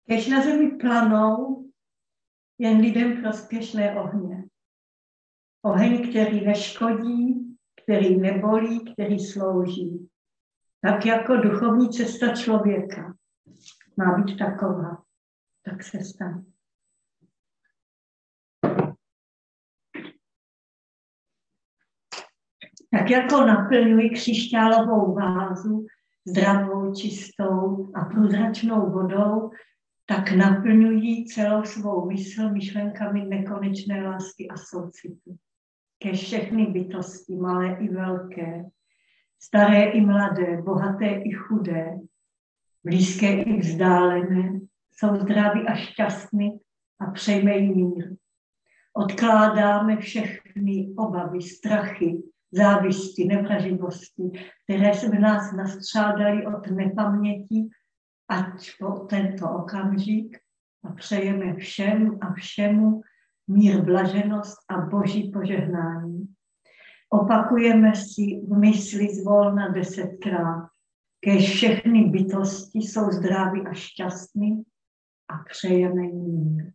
Kež na zemi planou jen lidem prospěšné ohně. Oheň, který neškodí, který nebolí, který slouží. Tak jako duchovní cesta člověka má být taková. Tak se stane. Tak jako naplňuji křišťálovou vázu zdravou, čistou a průzračnou vodou, tak naplňují celou svou mysl myšlenkami nekonečné lásky a soucitu. Ke všechny bytosti, malé i velké, staré i mladé, bohaté i chudé, blízké i vzdálené, jsou zdraví a šťastní a přejmejí mír. Odkládáme všechny obavy, strachy, závisti, nevraživosti, které se v nás nastřádaly od nepaměti, ať po tento okamžik a přejeme všem a všemu mír, blaženost a boží požehnání. Opakujeme si v mysli zvolna 10krát, kež všechny bytosti jsou zdraví a šťastní a přejeme jim mír.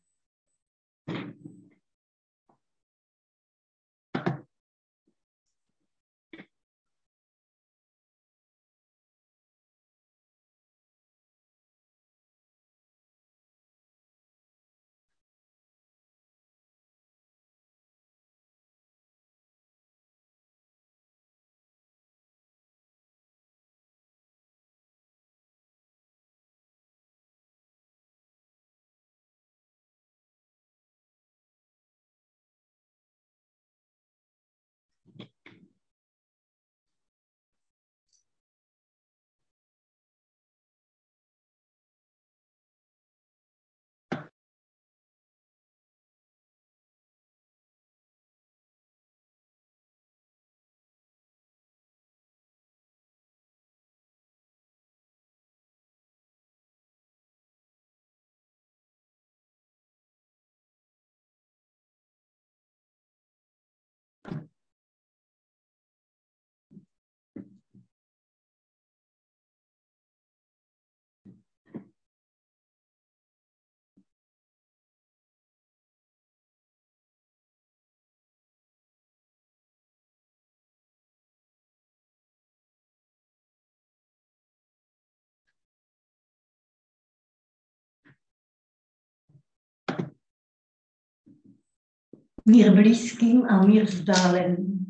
Mír blízkým a mír vzdáleným.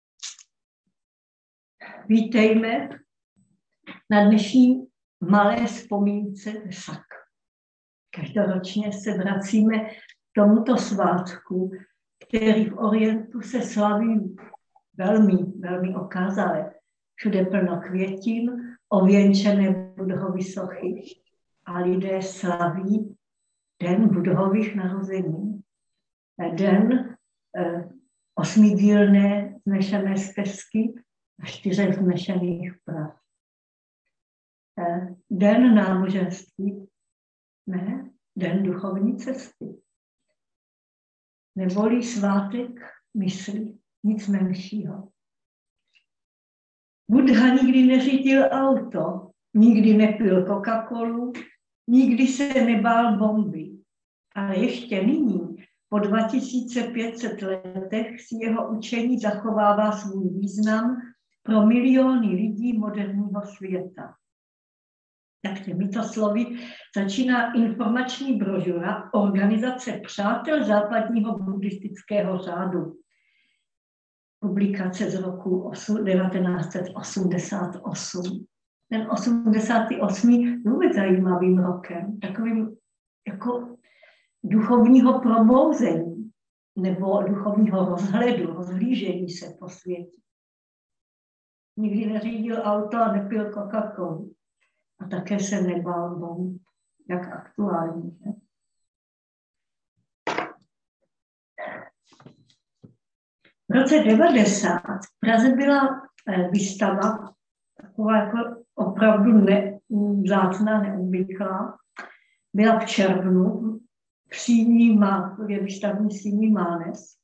Vítejme na dnešní malé vzpomínce Vesak. Každoročně se vracíme k tomuto svátku, který v Orientu se slaví velmi, velmi okázale. Všude plno květin, ověnčené Budhovy sochy a lidé slaví den Budhových narození. Den 8dílné znešené stezky a 4 vznešených prav. Den náboženství, ne, den duchovní cesty. Neboli svátek mysli, nic menšího. Buddha nikdy neřídil auto, nikdy nepil Coca-Colu, nikdy se nebál bomby. Ale ještě nyní, po 2500 letech, si jeho učení zachovává svůj význam pro miliony lidí moderního světa. Tak těmito slovy začíná informační brožura Organizace přátel západního buddhistického řádu. Publikace z roku 1988. Ten 88. vůbec zajímavým rokem, takovým jako duchovního probouzení nebo duchovního rozhledu, rozhlížení se po světě. Nikdy neřídil auto a nepil Coca-Colu. A také se nebál bomb, jak aktuální. Ne? V roce 90 v Praze byla výstava, taková jako opravdu vzácná, neobvyklá. Byla v červnu, je výstavní síní Mánes.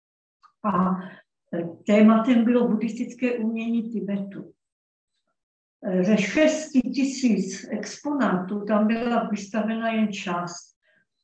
A tématem bylo buddhistické umění Tibetu. Ze 6 000 exponátů tam byla vystavena jen část.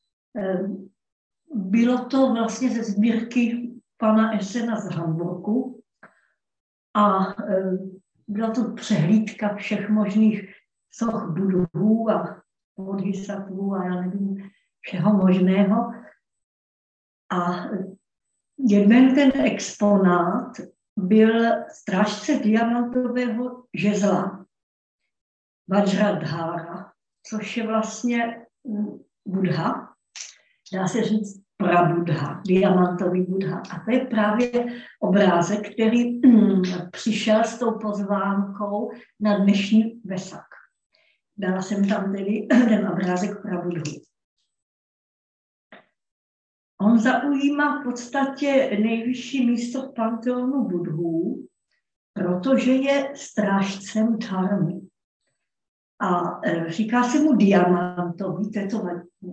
Bylo to vlastně ze sbírky pana Essena z Hamburgu a byla to přehlídka všech možných soch budhů a bodhisattvů a já nevím, všeho možného. A jeden ten exponát byl strážce diamantového žezla Vajradhara, což je vlastně Buddha, dá se říct prabudha, diamantový Buddha. A to je právě obrázek, který přišel s tou pozvánkou na dnešní Vesak. Dala jsem tam tedy ten obrázek prabudhu. On zaujímá v podstatě nejvyšší místo v panteonu Budhů, protože je strážcem dharmy. A říká se mu diamantový, to je to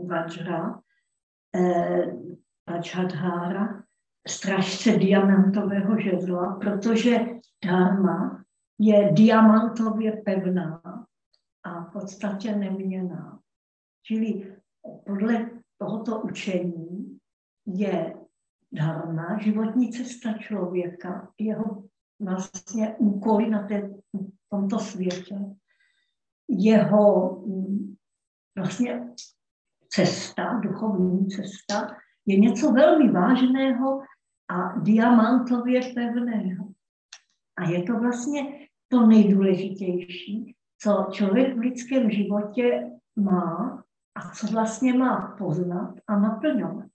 Vajradhara, strážce diamantového žezla, protože dharma je diamantově pevná a v podstatě neměnná. Čili podle tohoto učení je dharma, životní cesta člověka, jeho vlastně úkoly na tomto světě, jeho vlastně cesta, duchovní cesta, je něco velmi vážného a diamantově pevného. A je to vlastně to nejdůležitější, co člověk v lidském životě má a co vlastně má poznat a naplňovat.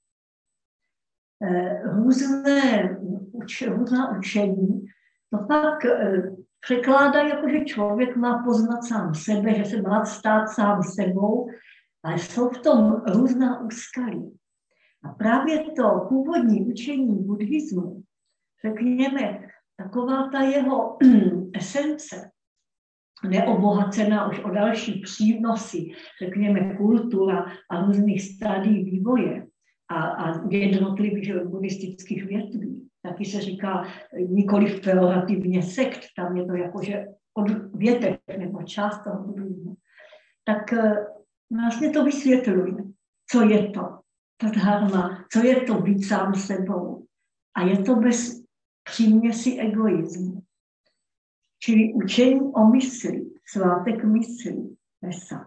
Různá učení to pak překládá jako, že člověk má poznat sám sebe, že se má stát sám sebou, ale jsou v tom různá úskalí. A právě to původní učení buddhismu, řekněme, taková ta jeho esence, neobohacená už o další přínosy, řekněme kultura a různých stádií vývoje a jednotlivých buddhistických větví. Taky se říká nikoliv pejorativně sekt, tam je to jakože větek nebo část toho buddhismu. Tak vlastně to vysvětluje, co je to, ta dharma, co je to být sám sebou. A je to bez příměsi egoismu. Čili učení o mysli, svátek mysli, Vesak.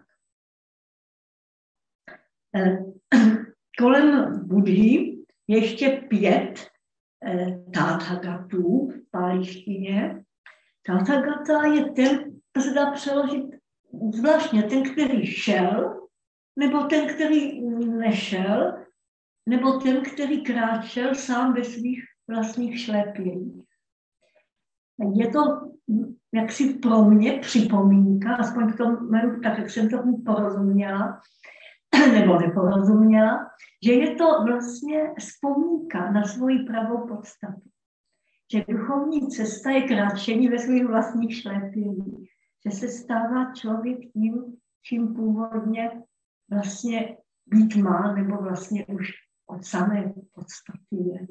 Kolem Buddhy ještě 5 Tathagatů v pálíštině. Tathagata je ten, to se dá přeložit zvláštně, ten, který šel, nebo ten, který nešel, nebo ten, který kráčel sám ve svých vlastních šlépěních. Je to jaksi pro mě připomínka, aspoň v tom mému, tak jak jsem to porozuměla, nebo neporozuměla, že je to vlastně vzpomínka na svoji pravou podstatu. Že duchovní cesta je kráčení ve svých vlastních šlépěních. Že se stává člověk tím, čím původně vlastně být má, nebo vlastně už od samé podstaty je.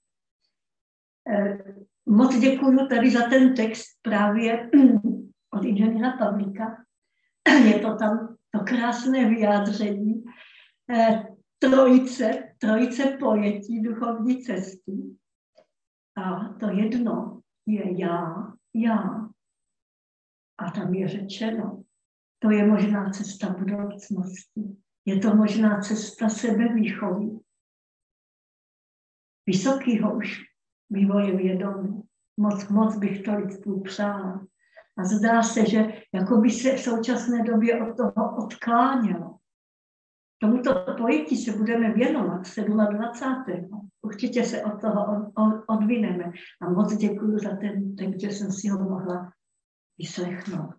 Moc děkuju tady za ten text právě od inženýra Pavlíka. Je to tam to krásné vyjádření trojice pojetí duchovní cesty. A to jedno je já. A tam je řečeno, to je možná cesta budoucnosti. Je to možná cesta sebevýchovy. Vysokýho už vývoje vědomí. Moc bych to lidstvu přála. A zdá se, že jako by se v současné době od toho odklánělo. Tomuto pojetí se budeme věnovat 27. Určitě se od toho odvineme. A moc děkuji za ten text, že jsem si ho mohla vyslechnout.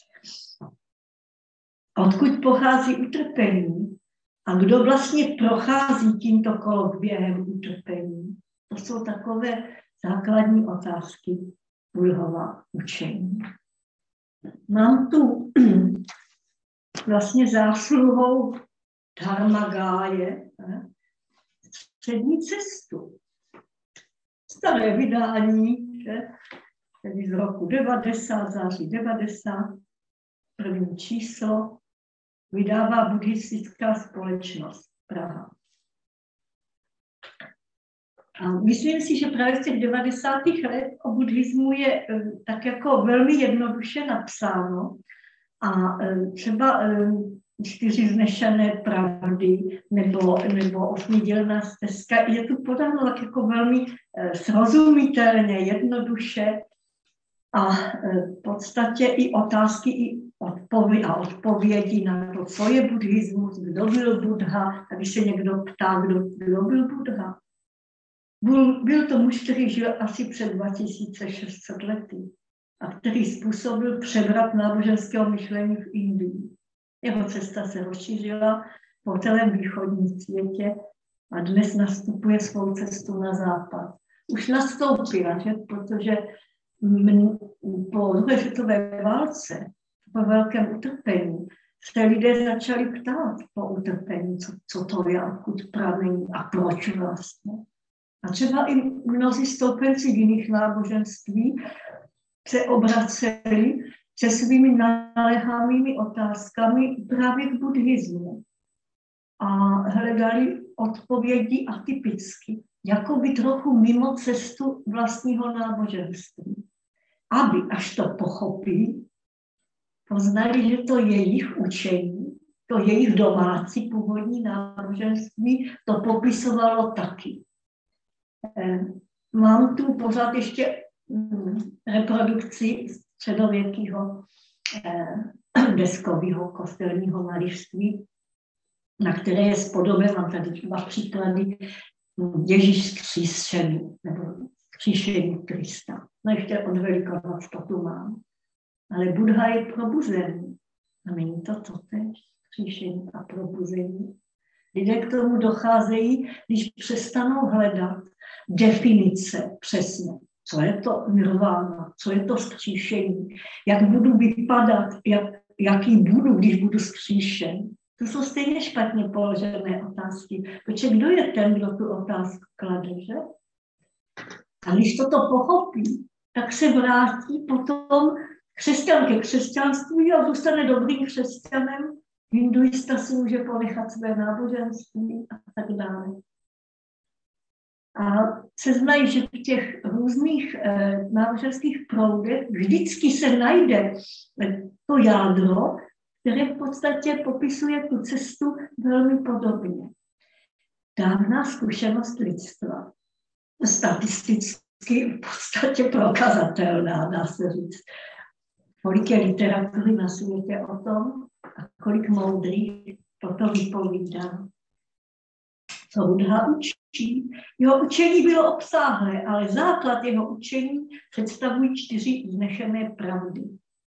Odkud pochází utrpení a kdo vlastně prochází tímto koloběhem utrpení? To jsou takové základní otázky Buddhova učení. Mám tu vlastně zásluhou Dharmagáje střední cestu. Staré vydání, že? tedy z roku 90, září 90, první číslo, vydává Buddhistická společnost Praha. A myslím si, že právě z těch 90. let o buddhismu je tak jako velmi jednoduše napsáno a třeba 4 vznešené pravdy nebo 8dílná stezka je tu podáno tak jako velmi srozumitelně, jednoduše a v podstatě i otázky i odpovědi na to, co je buddhismus, kdo byl Buddha, a když se někdo ptá, kdo byl Buddha. Byl to muž, který žil asi před 2600 lety a který způsobil převrat náboženského myšlení v Indii. Jeho cesta se rozšířila po celém východním světě a dnes nastupuje svou cestu na západ. Už nastoupila, že? Protože po druhé světové válce, po velkém utrpení, se lidé začali ptát po utrpení, co to je, odkud pramení a proč vlastně. A třeba i mnozí stoupenci jiných náboženství se obraceli se svými naléhavými otázkami právě k buddhismu a hledali odpovědi atypicky, jako by trochu mimo cestu vlastního náboženství. Aby, až to pochopí, poznali, že to jejich učení, to jejich domácí původní náboženství, to popisovalo taky. Mám tu pořád ještě reprodukci středověkého deskového kostelního malířství, na které je spodoben, mám tady 2 příklady, Ježíš zkříšený, nebo zkříšení Krista. No ještě od Velikonoc to tu mám. Ale Buddha je probuzený. A není to totéž, zkříšení a probuzení. Lidé k tomu docházejí, když přestanou hledat definice přesně. Co je to nirvána, co je to vzkříšení, jak budu vypadat, jaký budu, když budu vzkříšen. To jsou stejně špatně položené otázky. Protože kdo je ten, kdo tu otázku klade, že? A když toto pochopí, tak se vrátí potom křesťan ke křesťanství a zůstane dobrým křesťanem. Hinduista si může ponechat své náboženství a tak dále. A seznají, že v těch různých náboženských proudech vždycky se najde to jádro, které v podstatě popisuje tu cestu velmi podobně. Dávná zkušenost lidstva, statisticky v podstatě prokazatelná, dá se říct. Kolik je literatury na světě o tom a kolik moudrých toto vypovídá. Co Buddha učí. Jeho učení bylo obsáhlé, ale základ jeho učení představují 4 vznešené pravdy.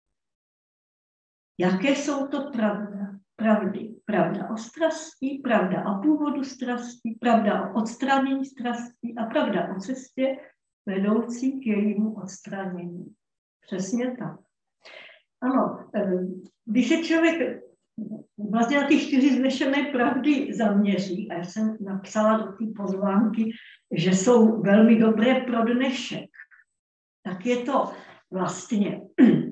Jaké jsou to pravdy? Pravda o strasti, pravda o původu strasti, pravda o odstranění strasti a pravda o cestě vedoucí k jejímu odstranění. Přesně tak. Ano, když se člověk vlastně na ty 4 vznešené pravdy zaměří, a já jsem napsala do té pozvánky, že jsou velmi dobré pro dnešek, tak je to vlastně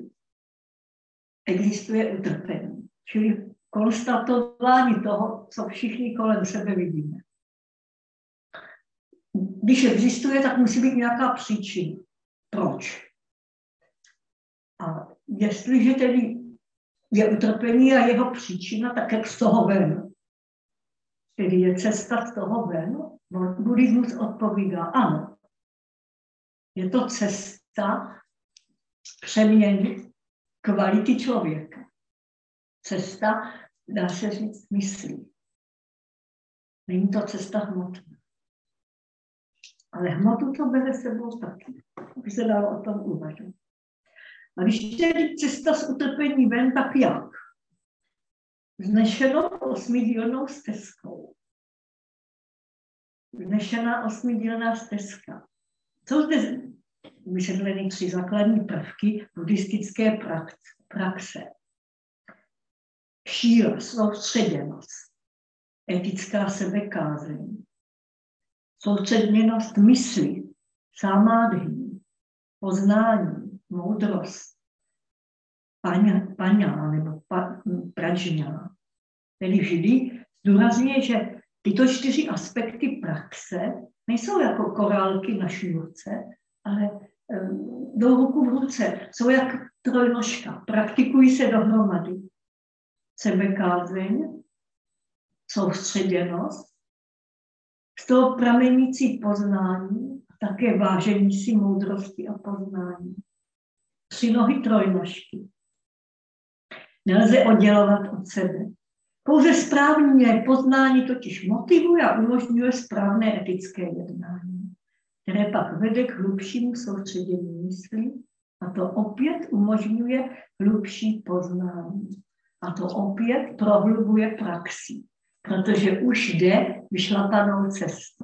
existuje utrpení, čili konstatování toho, co všichni kolem sebe vidíme. Když existuje, tak musí být nějaká příčina. Proč? A jestliže tedy je utrpení a jeho příčina, tak jak z toho ven. Tedy je cesta z toho ven. Buddhismus odpovídá, ano. Je to cesta přeměny kvality člověka. Cesta, dá se říct, myslí. Není to cesta hmotná. Ale hmotu to bere sebou taky. Aby se dalo o tom uvažovat. A když je cesta z utrpení ven, tak jak? Vznešenou 8dílnou stezkou. Vznešená 8dílná stezka. Jsou zde vysvětleny 3 základní prvky buddhistické praxe. Šíla, soustředěnost, etická sebekázeň, soustředěnost mysli, samádhy, poznání, moudrost, paňa nebo pražňa. Tedy vždy zdůrazňuje, že tyto 4 aspekty praxe nejsou jako korálky na šňůrce, ale jdou ruku v ruce, jsou jak trojnožka, praktikují se dohromady. Sebekázeň, soustředěnost, z toho pramenící poznání a také vážení si moudrosti a poznání. 3 nohy trojnožky. Nelze oddělovat od sebe. Pouze správné poznání totiž motivuje a umožňuje správné etické jednání, které pak vede k hlubšímu soustředění mysli a to opět umožňuje hlubší poznání. A to opět prohlubuje praxi, protože už jde vyšlapanou cestou.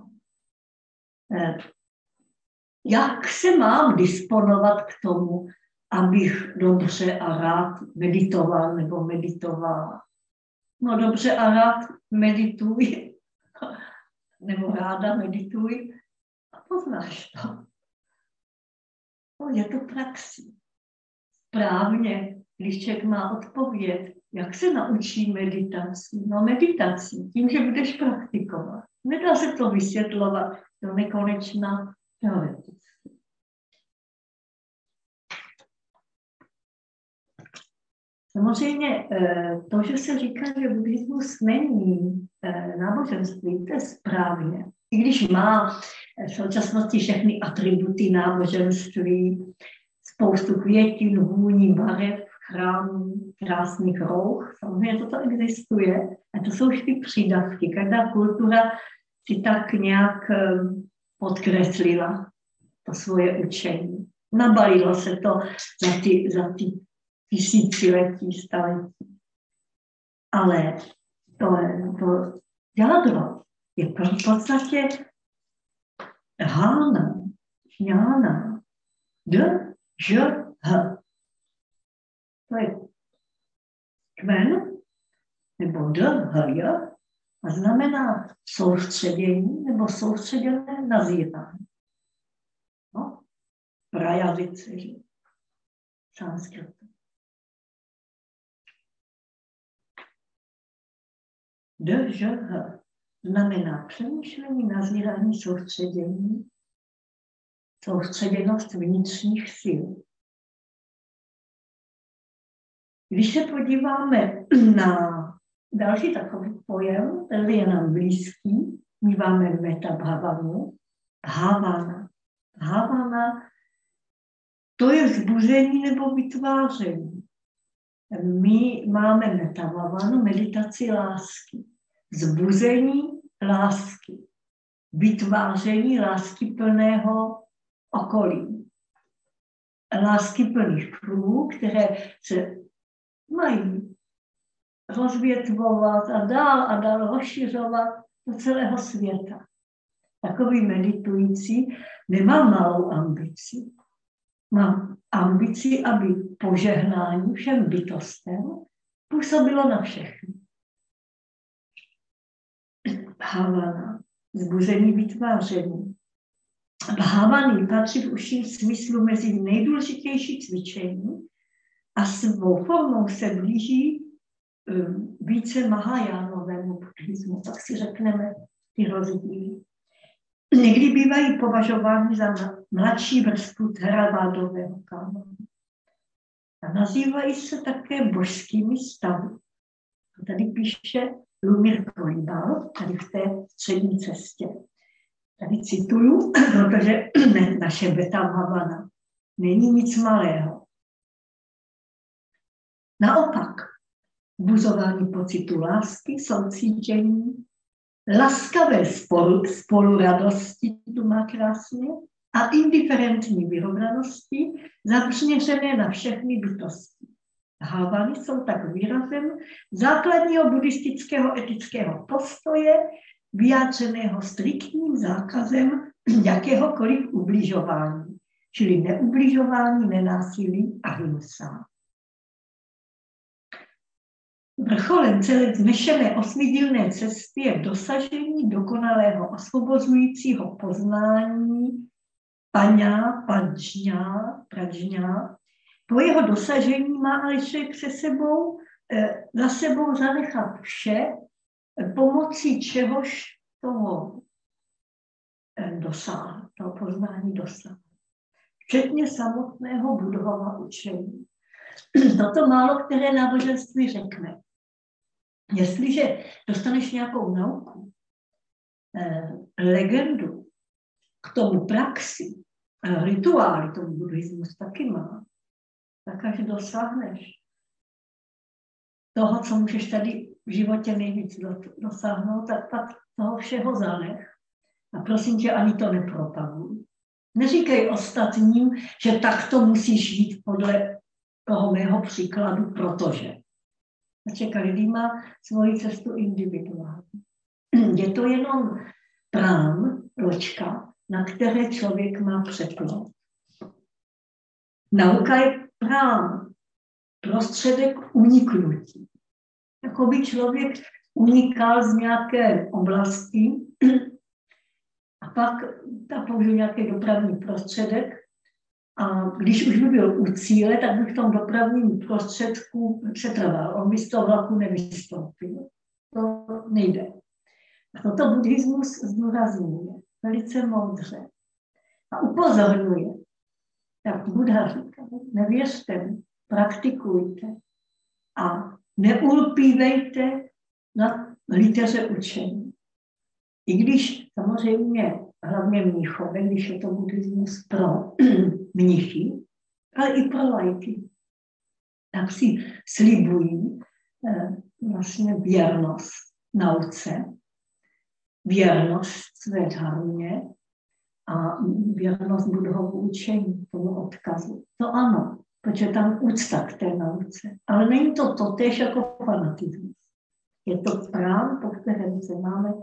Jak se mám disponovat k tomu, abych dobře a rád meditoval nebo meditovala? No dobře a rád medituj, nebo ráda medituj a poznáš to. No, je to praxi. Správně, když člověk má odpověď, jak se naučí meditací? No meditací, tím, že budeš praktikovat. Nedá se to vysvětlovat do nekonečna teoreticky. Samozřejmě to, že se říká, že buddhismus není náboženství, to je správně. I když má v současnosti všechny atributy náboženství, spoustu květin, vůní, barev, chrámů, krásných rouch, samozřejmě toto existuje. A to jsou vždy přídavky. Každá kultura si tak nějak podkreslila to svoje učení. Nabalilo se to za ty tisíciletí, staletí. Ale to jádro je v podstatě hána, šňána, h. To je kmen, nebo h, a znamená soustředění nebo soustředěné nazírání. No, prajazyce, sanskritu. h znamená přemýšlení, nazírání, soustředění, soustředěnost vnitřních sil. Když se podíváme na další takový pojem, ten je nám blízký, míváme metabhavanu, bhavana. Bhavana, to je vzbuzení nebo vytváření. My máme metabhavanu, meditaci lásky. Vzbuzení lásky. Vytváření lásky plného okolí. Lásky plných kruhů, které se mají rozvětvovat a dál rozšiřovat do celého světa. Takový meditující nemá malou ambici. Mám ambici, aby požehnání všem bytostem působilo na všechny. Bhavana, vzbuzení, vytváření. Bhavany patří v užším smyslu mezi nejdůležitější cvičení a svou formou se blíží více Mahajánovému buddhismu. Tak si řekneme ty rozdíly. Někdy bývají považováni za mladší vrstvu Theravádového kánonu. A nazývají se také božskými stavy. A tady píše Lumir Kolibal, tady v té střední cestě. Tady cituju, protože naše Metabhavana není nic malého. Naopak, buzování pocitu lásky, soucítění, laskavé spoluradosti, to má krásně, a indiferentní vyrovnanosti zaměřené na všechny bytosti. Bhavany jsou tak výrazem základního buddhistického etického postoje, vyjádřeného striktním zákazem jakéhokoliv ubližování, čili neubližování, nenásilí a ahimsa. Vrcholem celé vznešené osmidílné cesty je dosažení dokonalého osvobozujícího poznání pražňá. Po jeho dosažení má ale člověk za sebou zanechat vše, pomocí čehož toho dosáhne, toho poznání dosáhne. Včetně samotného Buddhova učení. Toto málo které náboženství řekne. Jestliže dostaneš nějakou nauku, legendu, k tomu praxi, rituály, tomu buddhismus taky má, tak až dosáhneš toho, co můžeš tady v životě nejvíc dosáhnout, tak pak toho všeho zanech. A prosím tě, ani to nepropaguj. Neříkej ostatním, že takto musíš jít podle toho mého příkladu, protože. Každý má svoji cestu individuální. Je to jenom prám, loďka, na které člověk má přeplout. Nauka je prám, prostředek uniknutí. Jakoby člověk unikal z nějaké oblasti a pak použil nějaký dopravní prostředek a když už by byl u cíle, tak by v tom dopravním prostředku přetrval. On by z toho vlaku nevystoupil. To nejde. A toto buddhismus zdůrazňuje velice moudře a upozorňuje. Tak Buddha říká, nevěřte, praktikujte a neulpívejte na liteře učení. I když samozřejmě hlavně mnichové, když je to buddhismus pro mnichy, ale i pro lajky, tak si slibují vlastně věrnost nauce, věrnost své dharmě a věrnost Buddhovu učení, tomu odkazu. To ano, protože tam úcta k té nauce. Ale není to totéž jako fanatismus. Je to prám, po kterém se máme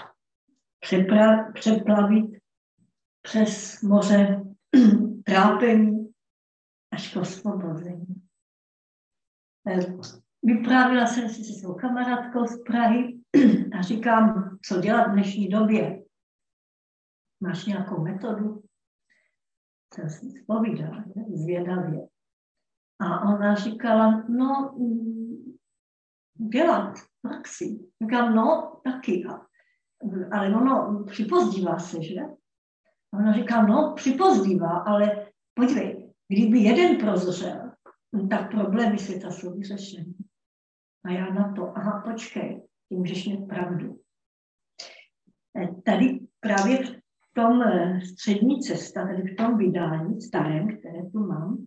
přeplavit přes moře trápení až k osvobození. Vyprávila jsem si se svou kamarádkou z Prahy a říkám, co dělat v dnešní době. Máš nějakou metodu? Jsem si zpovídala, zvědavě. A ona říkala, no, dělat praxi. Říkám, no, taky. Ale ono připozdívá se, že? A ona říká, no, připozdívá, ale podívej, kdyby jeden prozřel, tak problémy světa jsou vyřešeny. A já na to, aha, počkej, ty můžeš mít pravdu. Tady právě v tom střední cesta, tady v tom vydání starém, které tu mám,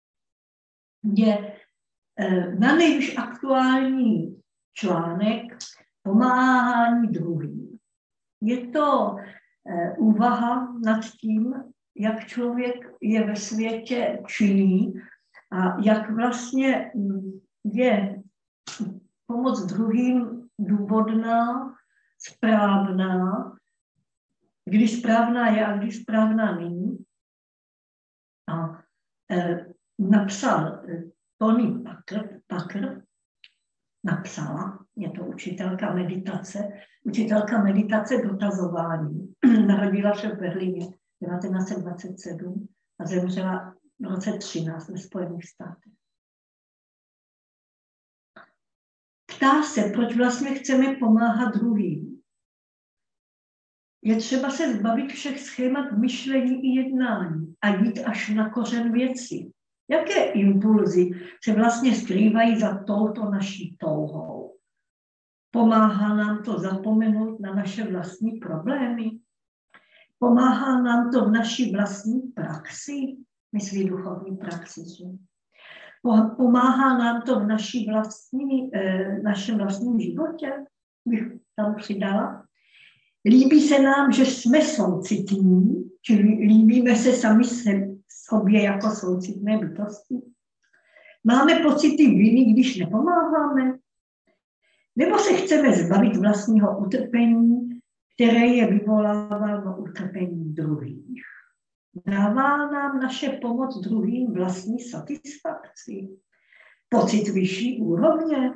je na nejvíc aktuální článek pomáhání druhým. Je to úvaha nad tím, jak člověk je ve světě činný a jak vlastně je pomoc druhým důvodná, správná, když správná je a když správná není. A napsal Tony Packer, napsala, je to učitelka meditace dotazování. Narodila se v Berlíně 1927 a zemřela v roce 13 ve Spojených státech. Ptá se, proč vlastně chceme pomáhat druhým. Je třeba se zbavit všech schémat myšlení i jednání a jít až na kořen věci. Jaké impulzy se vlastně skrývají za touto naší touhou? Pomáhá nám to zapomenout na naše vlastní problémy? Pomáhá nám to v naší vlastní praxi? Myslí duchovní praxi. Pomáhá nám to v našem vlastním životě? Bych tam přidala. Líbí se nám, že jsme soucitní, čili líbíme se sami sobě jako soucitné bytosti. Máme pocity viny, když nepomáháme? Nebo se chceme zbavit vlastního utrpení, které je vyvoláváno utrpením druhých? Dává nám naše pomoc druhým vlastní satisfakci? Pocit vyšší úrovně?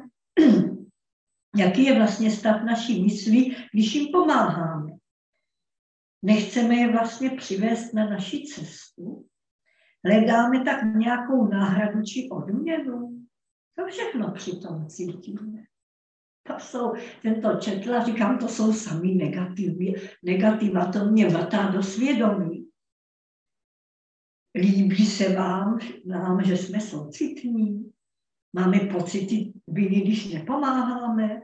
Jaký je vlastně stav naší mysli, když jim pomáháme? nechceme je vlastně přivést na naši cestu, hledáme tak nějakou náhradu či odměnu. To všechno přitom cítíme. Jsem to četla, říkám, to jsou sami negativa, to mě vrtá do svědomí. Líbí se nám, že jsme soucitní, máme pocity viny, když nepomáháme,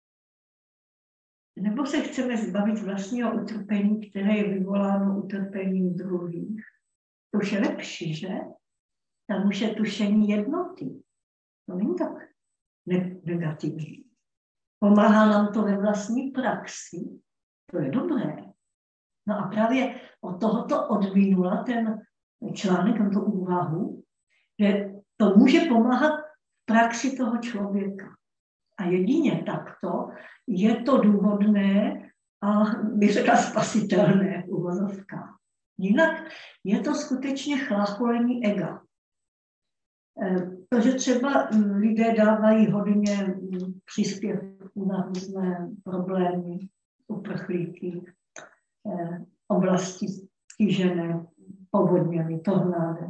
nebo se chceme zbavit vlastního utrpení, které je vyvoláno utrpením druhých. To už je lepší, že? Tam už je tušení jednoty. To není tak negativní. Pomáhá nám to ve vlastní praxi. To je dobré. No a právě od tohoto odvinula ten článek, tu úvahu, že to může pomáhat v praxi toho člověka. A jedině takto je to důvodné a bych řekla spasitelné v uvozovkách. Jinak je to skutečně chlácholení ega. Protože třeba lidé dávají hodně příspěvků na různé problémy, uprchlíky, oblasti stižené, povodněmi, tornádem.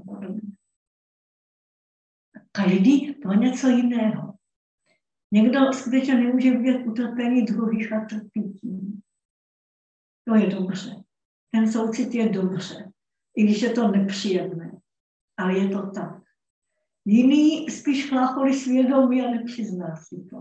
Každý pro něco jiného. Někdo skutečně nemůže vidět utrpení druhých a trpí tím. To je dobře. Ten soucit je dobře, i když je to nepříjemné, ale je to tak. Jiný spíš chlácholí svědomí a nepřizná si to.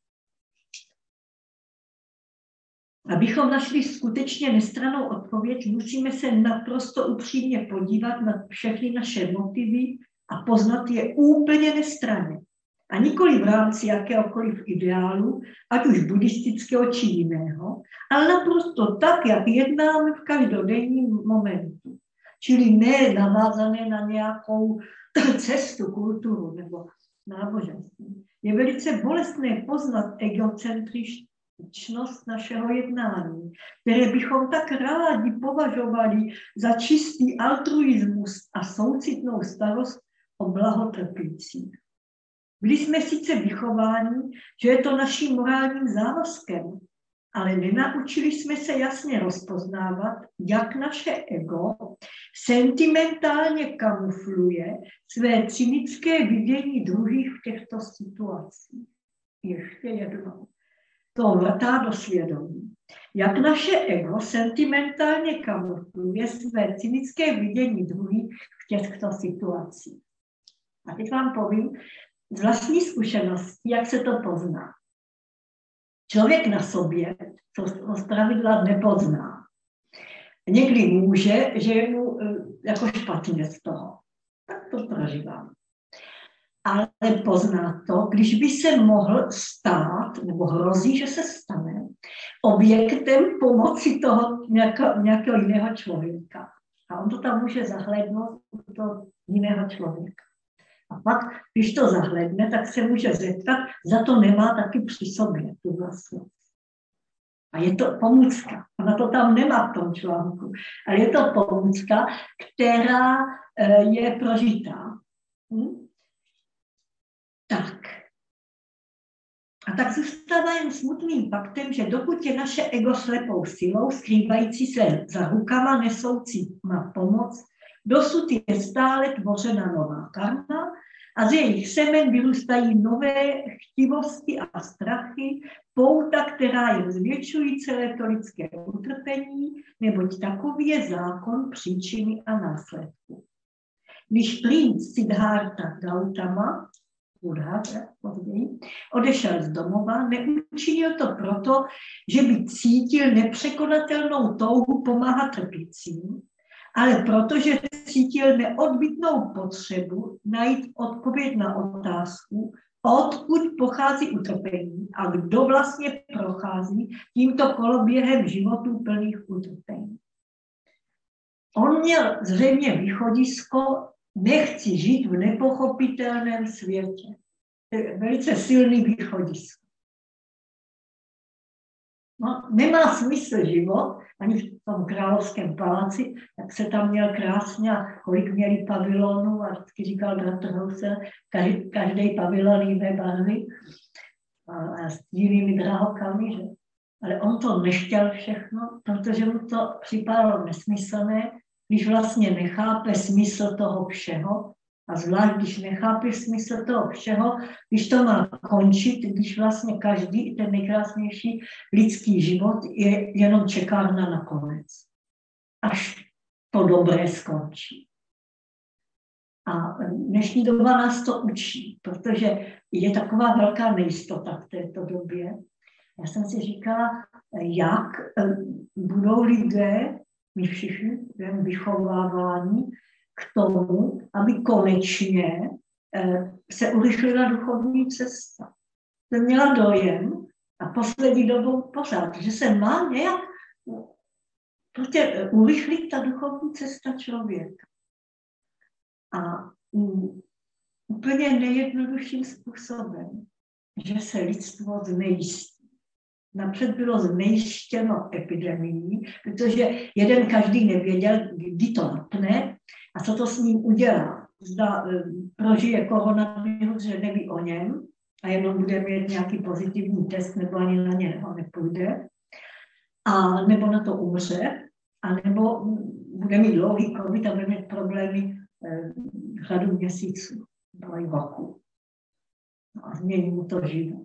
Abychom našli skutečně nestrannou odpověď, musíme se naprosto upřímně podívat na všechny naše motivy a poznat je úplně nestranně. A nikoli v rámci jakéhokoliv ideálu, ať už buddhistického či jiného, ale naprosto tak, jak jednáme v každodenním momentu. Čili ne navázané na nějakou cestu, kulturu nebo náboženství. Je velice bolestné poznat egocentričnost našeho jednání, které bychom tak rádi považovali za čistý altruismus a soucitnou starost o blaho trpících. Byli jsme sice vychováni, že je to naším morálním závazkem, ale nenaučili jsme se jasně rozpoznávat, jak naše ego sentimentálně kamufluje své cynické vidění druhých v těchto situacích. Ještě jednou. To vrtá do svědomí. Jak naše ego sentimentálně kamufluje své cynické vidění druhých v těchto situacích. A teď vám povím z vlastní zkušenosti, jak se to pozná. Člověk na sobě to zpravidla nepozná. Někdy může, že je mu jako špatně z toho. Tak to prožívám. Ale pozná to, když by se mohl stát, nebo hrozí, že se stane, objektem pomoci toho nějakého jiného člověka. A on to tam může zahlédnout do toho jiného člověka. A pak, když to zahledne, tak se může zeptat, za to nemá taky při sobě tu vlastnost. A je to pomůcka. Ona to tam nemá v tom článku, ale je to pomůcka, která je prožitá. Tak. A tak zůstává jen smutným faktem, že dokud je naše ego slepou silou, skrývající se za rukama nesoucíma pomoc, dosud je stále tvořena nová karma a z jejich semen vyrůstají nové chtivosti a strachy, pouta, která jen zvětšují celé to lidské utrpení, neboť takový je zákon příčiny a následku. Když princ Siddhartha Gautama odešel z domova, neučinil to proto, že by cítil nepřekonatelnou touhu pomáhat trpícím, ale protože cítil neodbytnou potřebu najít odpověď na otázku, odkud pochází utrpení a kdo vlastně prochází tímto koloběhem životů plných utrpení. On měl zřejmě východisko, nechci žít v nepochopitelném světě. To je velice silný východisko. No, nemá smysl život, ani v tom královském paláci, jak se tam měl krásně, kolik měli pavilonů, a vždycky říkal Drahthouse, každý pavilon jiné barvy a s jinými drahokami, že Ale on to nechtěl všechno, protože mu to připadalo nesmyslné, když vlastně nechápe smysl toho všeho, a zvlášť, když nechápe smysl toho všeho, když to má končit, když vlastně každý, ten nejkrásnější lidský život je jenom čekárna na konec. Až to dobré skončí. A dnešní doba nás to učí, protože je taková velká nejistota v této době. Já jsem si říkala, jak budou lidé, my všichni budeme vychováváni k tomu, aby konečně se urychlila duchovní cesta. Jsem měla dojem a poslední dobou pořád, že se má nějak prostě urychlit ta duchovní cesta člověka. A úplně nejjednodušším způsobem, že se lidstvo znejistí. Napřed bylo znejištěno epidemií, protože každý nevěděl, kdy to napne a co to s ním udělá. Zda prožije koronavirus, že neví o něm a jenom bude mít nějaký pozitivní test, nebo ani na ně nepůjde, a nebo na to umře, a nebo bude mít dlouhý covid a bude mít problémy řadu měsíců, nebo i roku. A změní mu to život.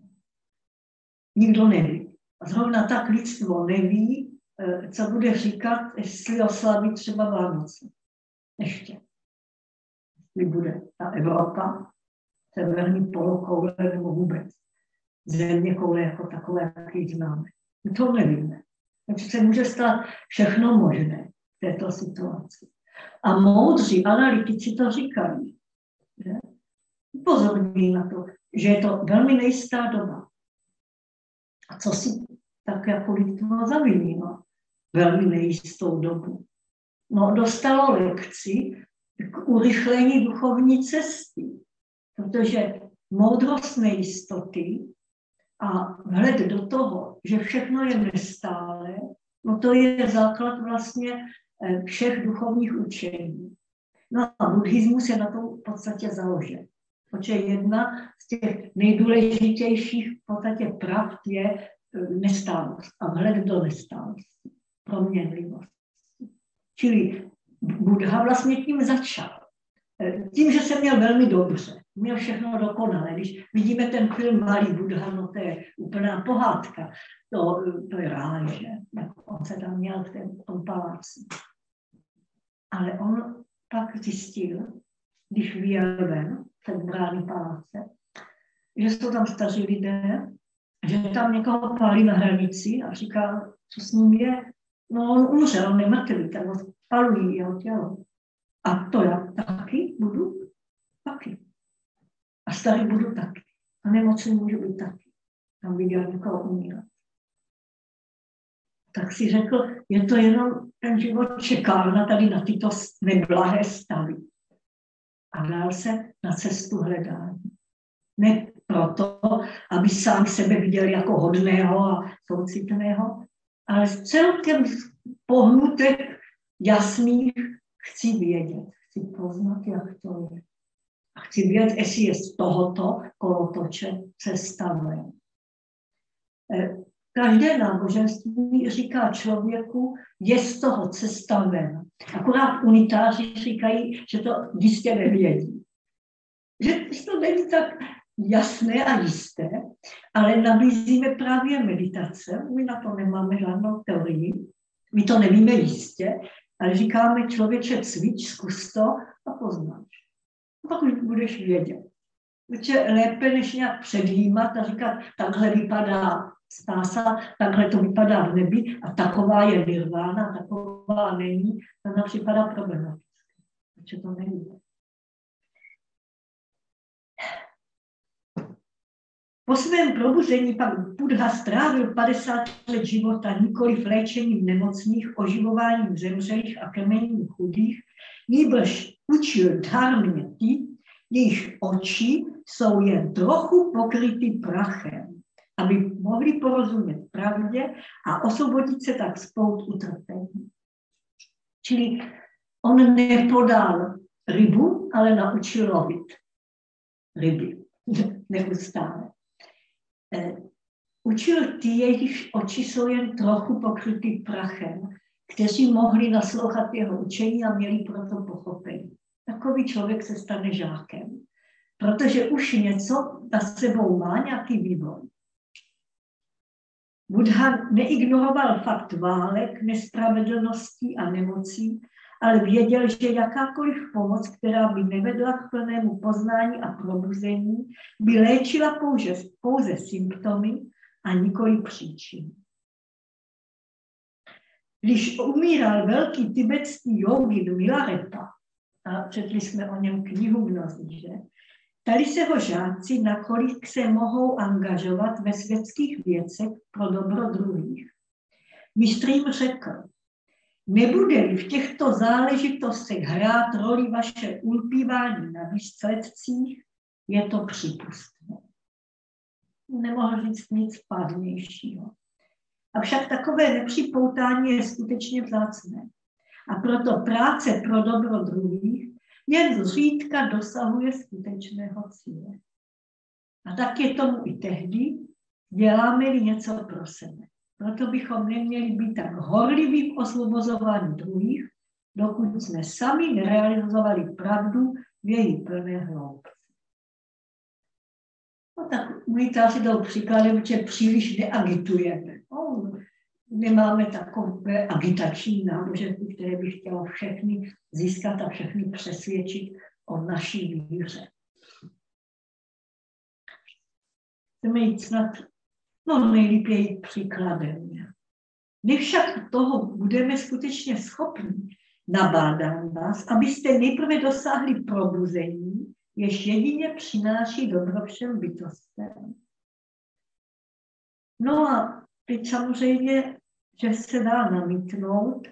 Nikdo neví. A zrovna tak lidstvo neví, co bude říkat, jestli oslaví třeba Vánoce. Ještě. Jestli bude ta Evropa, severní polokoule nebo vůbec země koule jako takové, jak ji známe. My to nevíme. Takže se může stát všechno možné v této situaci. A moudří analytici to říkají. Upozorňují na to, že je to velmi nejistá doba. A co si tak jako lidstvo zavinilo velmi nejistou dobu? No, dostalo lekci k urychlení duchovní cesty, protože moudrost nejistoty a vhled do toho, že všechno je nestále, no to je základ vlastně všech duchovních učení. No a buddhismus je na to v podstatě založen. Protože jedna z těch nejdůležitějších v podstatě pravd je nestálost a vhled do nestálosti, proměnlivost. Čili Buddha vlastně tím začal. Tím, že se měl velmi dobře, měl všechno dokonale. Když vidíme ten film Malý Buddha, no to je úplná pohádka. To je ráj, že? Jak on se tam měl v tom paláci. Ale on pak zjistil, když vyjel ven, před brány paláce, že jsou tam staří lidé, že tam někoho pálí na hranici a říká, co s ním je. No on umřel, on je mrtvý, tak ho palují jeho tělo. A to já taky budu? Taky. A starý budu taky. A nemocný můžu být taky. Tam viděl někoho umírat. Tak si řekl, je to jenom ten život čekárna tady na tyto neblahé stavy. A dal se na cestu hledání. Ne proto, aby sám sebe viděl jako hodného a soucitného, ale s celkem pohnutek jasných chci vědět, chci poznat, jak to je. A chci vědět, jestli je z tohoto kolotoče cesta ven. Každé náboženství říká člověku, je z toho cesta ven. Akorát unitáři říkají, že to jistě nevědí. Že to není tak jasné a jisté, ale nabízíme právě meditace. My na to nemáme žádnou teorii, my to nevíme jistě, ale říkáme člověče cvič, zkus to a poznáš. A pak už budeš vědět. Protože lépe než nějak předjímat a říkat, takhle vypadá spása, takhle to vypadá v nebi a taková je nirvána, taková není, to nám připadá problematické. Protože to není. Po svém probuzení pak Buddha strávil 50 let života nikoliv léčením nemocných, oživováním zemřelých a krmením chudých, nýbrž učil dharmě ty, jejich oči jsou jen trochu pokryty prachem, aby mohli porozumět pravdě a osvobodit se tak z pout utrpení. Čili on nepodal rybu, ale naučil lovit ryby neustále. Učil ty, jejichž oči jsou jen trochu pokryty prachem, kteří mohli naslouchat jeho učení a měli proto pochopení. Takový člověk se stane žákem, protože už něco za sebou má, nějaký vývoj. Buddha neignoroval fakt válek, nespravedlností a nemocí, ale věděl, že jakákoliv pomoc, která by nevedla k plnému poznání a probuzení, by léčila pouze symptomy a nikoli příčiny. Když umíral velký tibetský jogin Milarepa, a četli jsme o něm knihu mnozí, že? Ptali se ho žáci, nakolik se mohou angažovat ve světských věcech pro dobro druhých. Mistr jim řekl, nebude-li v těchto záležitostech hrát roli vaše ulpívání na výsledcích, je to přípustné. Nemohl říct nic pádnějšího. Avšak takové nepřipoutání je skutečně vzácné. A proto práce pro dobro druhých jen zřídka dosahuje skutečného cíle. A tak je tomu i tehdy, děláme-li něco pro sebe. Proto bychom neměli být tak horliví v osvobozování druhých, dokud jsme sami nerealizovali pravdu v její plné hloubce. No tak unitáři jdou příkladem, že příliš neagitujeme. Nemáme takové agitační náboženství, které by chtělo všechny získat a všechny přesvědčit o naší víře. Chceme jít snad, nejlépe jít příkladem. Když však toho budeme skutečně schopni, nabádám vás, abyste nejprve dosáhli probuzení, jež jedině přináší dobro všem bytostem. No a teď samozřejmě, že se dá namítnout,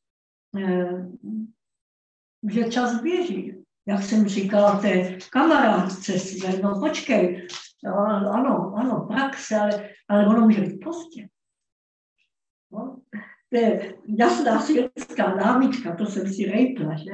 že čas běží. Jak jsem říkala té kamarádce své, no počkej, ano, praxe, ale ono může být pozdě. No, to je jasná světská námitka, to jsem si rejpla, že?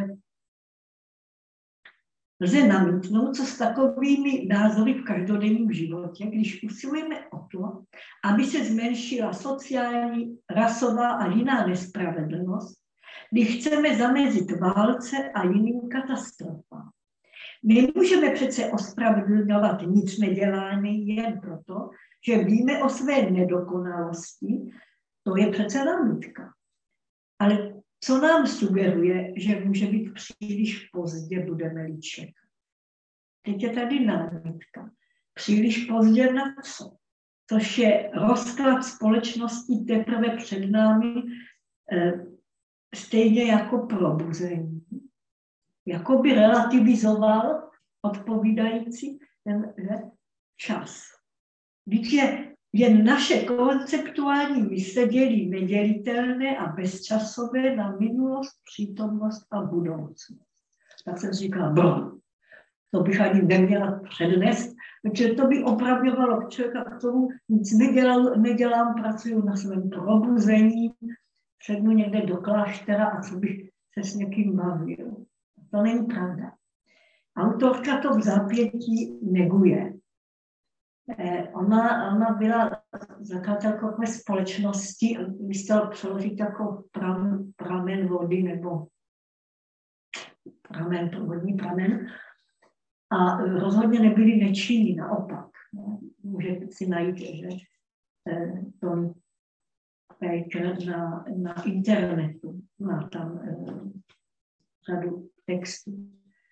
Lze namítnout, co s takovými názory v každodenním životě, když usilujeme o to, aby se zmenšila sociální, rasová a jiná nespravedlnost, když chceme zamezit válce a jiným katastrofám. Nemůžeme přece ospravedlňovat nic nedělání jen proto, že víme o své nedokonalosti, to je přece námitka. Ale co nám sugeruje, že může být příliš pozdě, budeme-li čekat. Teď je tady námitka. Příliš pozdě na co? Což je rozklad společnosti teprve před námi, stejně jako probuzení. Jako by relativizoval odpovídající ten čas. Když je jen naše konceptuální mysle dělí nedělitelné a bezčasové na minulost, přítomnost a budoucnost. Tak jsem říkala, to bych ani neměla přednést, protože to by opravňovalo člověka k tomu, nic nedělám, pracuju na svém probuzení, přednu někde do kláštera a co bych se s někým bavil. To není pravda. Autorka to v zápětí neguje. Ona byla zakladatelkou takové společnosti, myslel přeložit jako pramen vody nebo vodní pramen. A rozhodně nebyli nečinní, naopak. Můžete si najít, že to na internetu má tam řadu textů.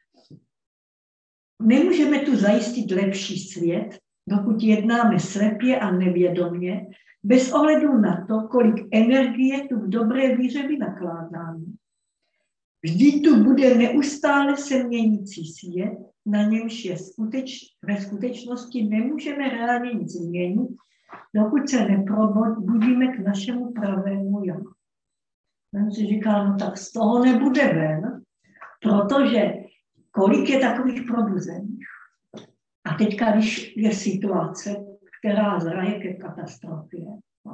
Nemůžeme tu zajistit lepší svět, dokud jednáme slepě a nevědomě, bez ohledu na to, kolik energie tu v dobré víře vynakládáme. Vždy tu bude neustále se měnící svět, na němž je ve skutečnosti nemůžeme reálně nic změnit, dokud se neprobudíme k našemu pravému já. Jsem si říkal, no tak z toho nebude ven, protože kolik je takových probuzených. A teďka, když je situace, která zraje ke katastrofě,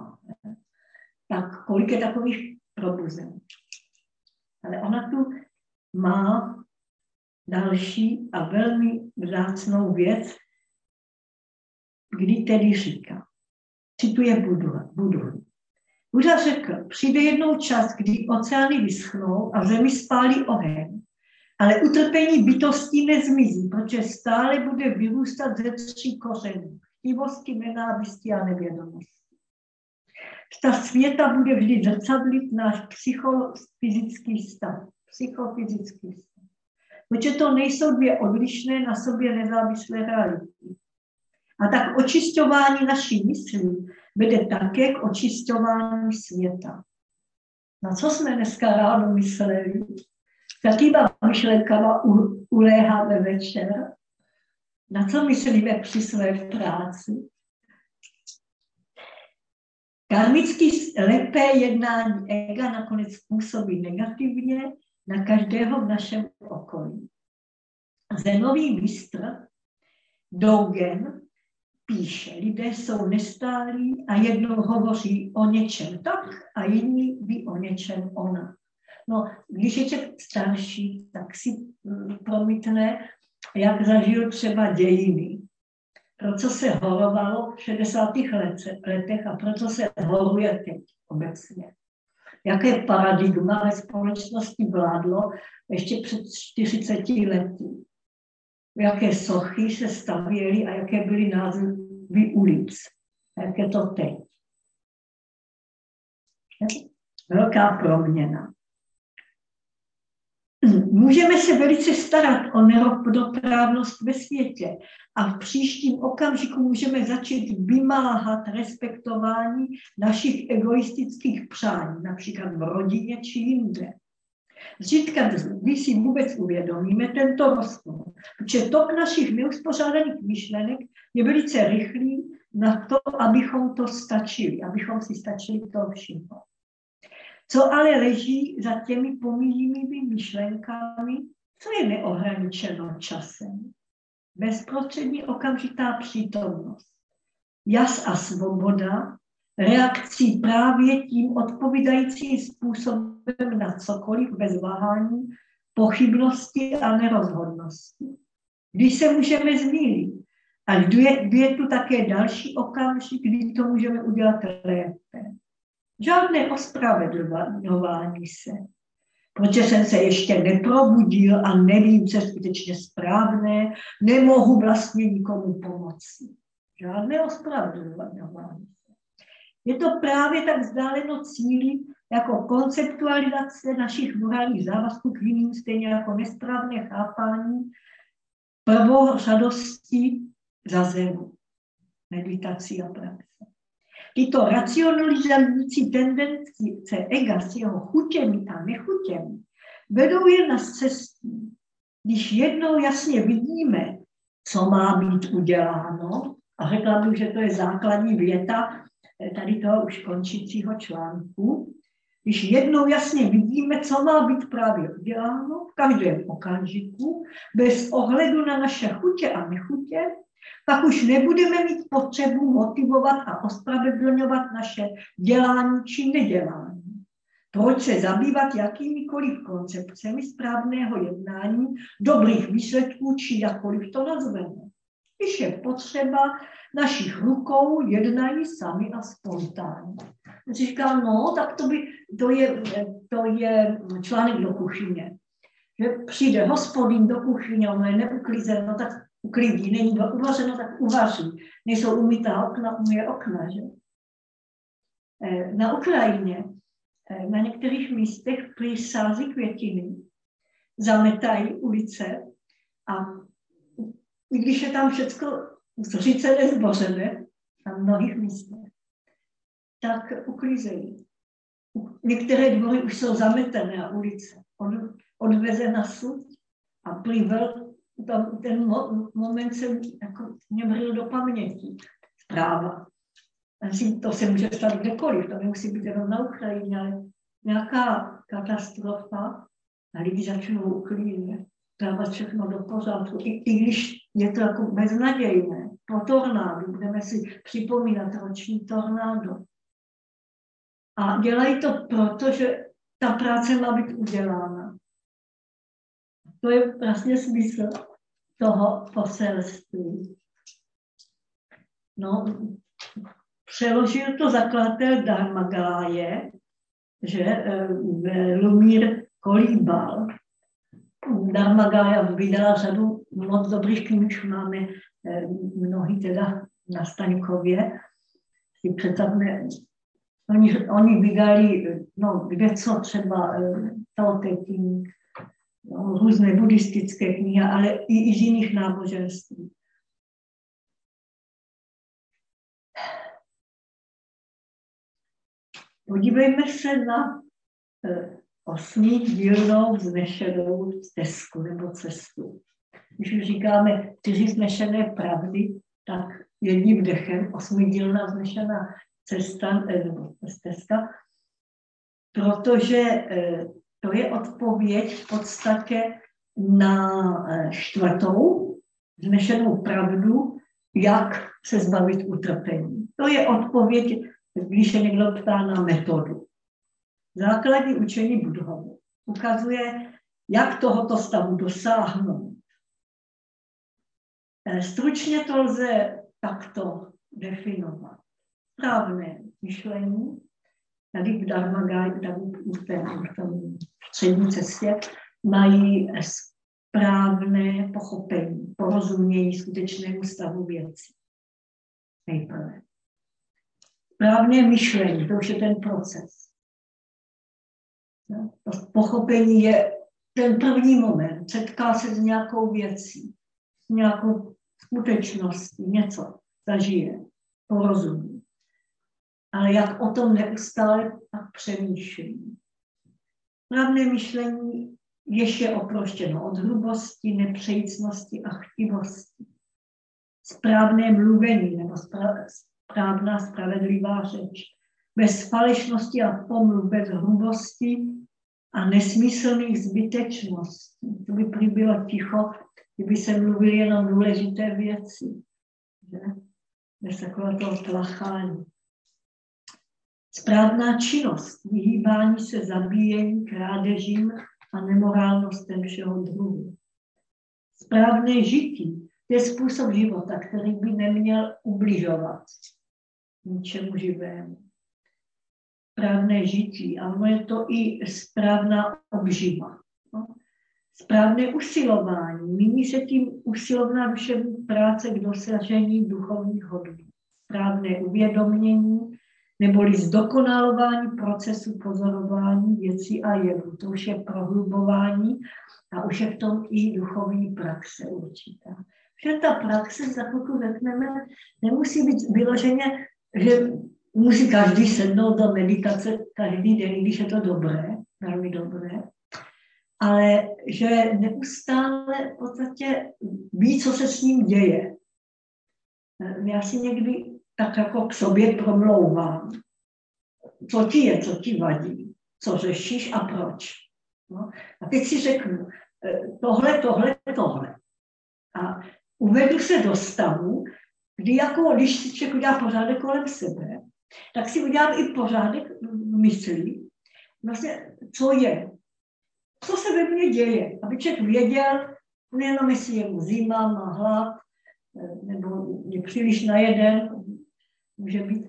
tak kolik je takových probuzených. Ale ona tu má další a velmi vzácnou věc, kdy tedy říká. Cituje Buddhu. Buddha řekl, přijde jednou čas, kdy oceány vyschnou a v zemi spálí oheň. Ale utrpení bytostí nezmizí, protože stále bude vyrůstat ze 3 kořenů. Chtivosti, nenávisti a nevědomosti. Stav světa bude vždy zrcadlit náš psychofyzický stav. Protože to nejsou 2 odlišné, na sobě nezávislé reality. A tak očišťování naší mysli vede také k očišťování světa. Na co jsme dneska ráno mysleli? Jakýma myšlenkama uléháme večer? Na co myslíme při své práci? Karmicky lepé jednání ega nakonec způsobí negativně na každého v našem okolí. Zenový mistr Dogen píše, lidé jsou nestálí a jednou hovoří o něčem tak a jiní ví o něčem ona. No, když je člověk starší, tak si promítne, jak zažil třeba dějiny. Pro co se horovalo v 60. letech a pro co se horuje teď obecně. Jaké paradigma ve společnosti vládlo ještě před 40 lety. Jaké sochy se stavěly a jaké byly názvy ulic. Jak je to teď. Velká proměna. Můžeme se velice starat o nerovnoprávnost ve světě a v příštím okamžiku můžeme začít vymáhat respektování našich egoistických přání, například v rodině či jinde. Zřídka, když si vůbec uvědomíme tento rozpor, protože tok našich neuspořádaných myšlenek je velice rychlý na to, abychom si stačili to všimnout. Co ale leží za těmi pomíjivými myšlenkami, co je neohraničeno časem? Bezprostřední okamžitá přítomnost. Jas a svoboda, reakcí právě tím odpovídajícím způsobem na cokoliv bez váhání, pochybnosti a nerozhodnosti. Když se můžeme zmýlit, a je tu také další okamžik, kdy to můžeme udělat lépe. Žádné ospravedlňování se. Protože jsem se ještě neprobudil a nevím, co je skutečně správné, nemohu vlastně nikomu pomoci. Žádné ospravedlňování se. Je to právě tak vzdáleno cíli jako konceptualizace našich morálních závazků k jiným, stejně jako nesprávné chápání prvořadosti za zemi, meditací a praxe. Tyto racionalizující tendence ega s jeho chutěmi a nechutěmi vedou je na cestu. Když jednou jasně vidíme, co má být uděláno, a řekla bych, že to je základní věta tady toho už končícího článku, když jednou jasně vidíme, co má být právě uděláno v každém okamžiku, bez ohledu na naše chutě a nechutě, pak už nebudeme mít potřebu motivovat a ospravedlňovat naše dělání či nedělání. Proč se zabývat jakýmikoliv koncepcemi správného jednání, dobrých výsledků, či jakkoliv to nazveme. Když je potřeba, našich rukou jednají sami a spontánně. Říká, no, tak to je článek do kuchyně. Že přijde hospodín do kuchyně, ono je neuklízeno, tak uklidí, není uvařeno, tak uvaří. Nejsou umytá okna, umyje okna, že? Na Ukrajině, na některých místech sází květiny, zametají ulice a i když je tam všecko zřícené, zbořené, na mnohých místech, tak uklízejí. Některé dvory už jsou zametené a ulice odvezena suť a ten moment se jako mě vril do paměti. Zpráva. To se může stát kdekoliv, to nemusí být jenom na Ukrajině, ale nějaká katastrofa a lidi začnou uklízet, dávat všechno do pořádku, i když je to jako beznadějné. Po tornádu, budeme si připomínat roční tornádo. A dělají to proto, že ta práce má být udělána. To je vlastně smysl toho poselství. No, přeložil to zakladatel Dharmagáje, že Lumír Kolíbal. Dharmagája vydala řadu moc dobrých knih, máme mnohý teda na Staňkově. Si představme, oni vydali, kde co třeba Tao-te-ching, různé buddhistické knihy, ale i z jiných náboženství. Podívejme se na 8dílnou vznešenou stezku nebo cestu. Když už říkáme 4 vznešené pravdy, tak jedním dechem 8dílná vznešená cesta nebo stezka, protože to je odpověď v podstatě na 4. vznešenou pravdu, jak se zbavit utrpení. To je odpověď, když se někdo ptá na metodu. Základní učení Buddhovi ukazuje, jak tohoto stavu dosáhnout. Stručně to lze takto definovat. Správné myšlení, tady v Dharmagáji, v tom střední cestě, mají správné pochopení, porozumění skutečnému stavu věcí. Nejprve. Správné myšlení, to už je ten proces. To pochopení je ten první moment, setká se s nějakou věcí, s nějakou skutečností, něco zažije, porozumí. Ale jak o tom neustále tak přemýšlí. Správné myšlení ještě oproštěno od hrubosti, nepřejícnosti a chtivosti. Správné mluvení nebo správná spravedlivá řeč. Bez falešnosti a pomluv, bez hrubosti a nesmyslných zbytečností. To by prý bylo ticho, kdyby se mluvili jenom důležité věci. Že? Bez takového tlachání. Správná činnost, vyhýbání se zabíjení, krádežím a nemorálnostem všeho druhu. Správné žití je způsob života, který by neměl ubližovat ničemu živému. Správné žití, a ono je to i správná obživa. No? Správné usilování, míní se tím usilovná duševní práce k dosažení duchovních hodnot. Správné uvědomění, neboli zdokonalování procesu pozorování věcí a jevů. To už je prohlubování a už je v tom i duchovní praxe určitá. Že ta praxe, za chvilku řekneme, nemusí být vyloženě, že musí každý sednout do meditace každý den, když je to dobré, velmi dobré, ale že neustále v podstatě ví, co se s ním děje. Já si někdy tak jako k sobě promlouvám. Co ti je, co ti vadí, co řešíš a proč. No? A teď si řeknu, tohle. A uvedu se do stavu, kdy jako, když si člověk udělá pořádek kolem sebe, tak si udělám i pořádek v mysli, vlastně, co je. Co se ve mně děje, aby člověk věděl, nejenom jestli je mu zima, má hlad, nebo je příliš najeden, může být,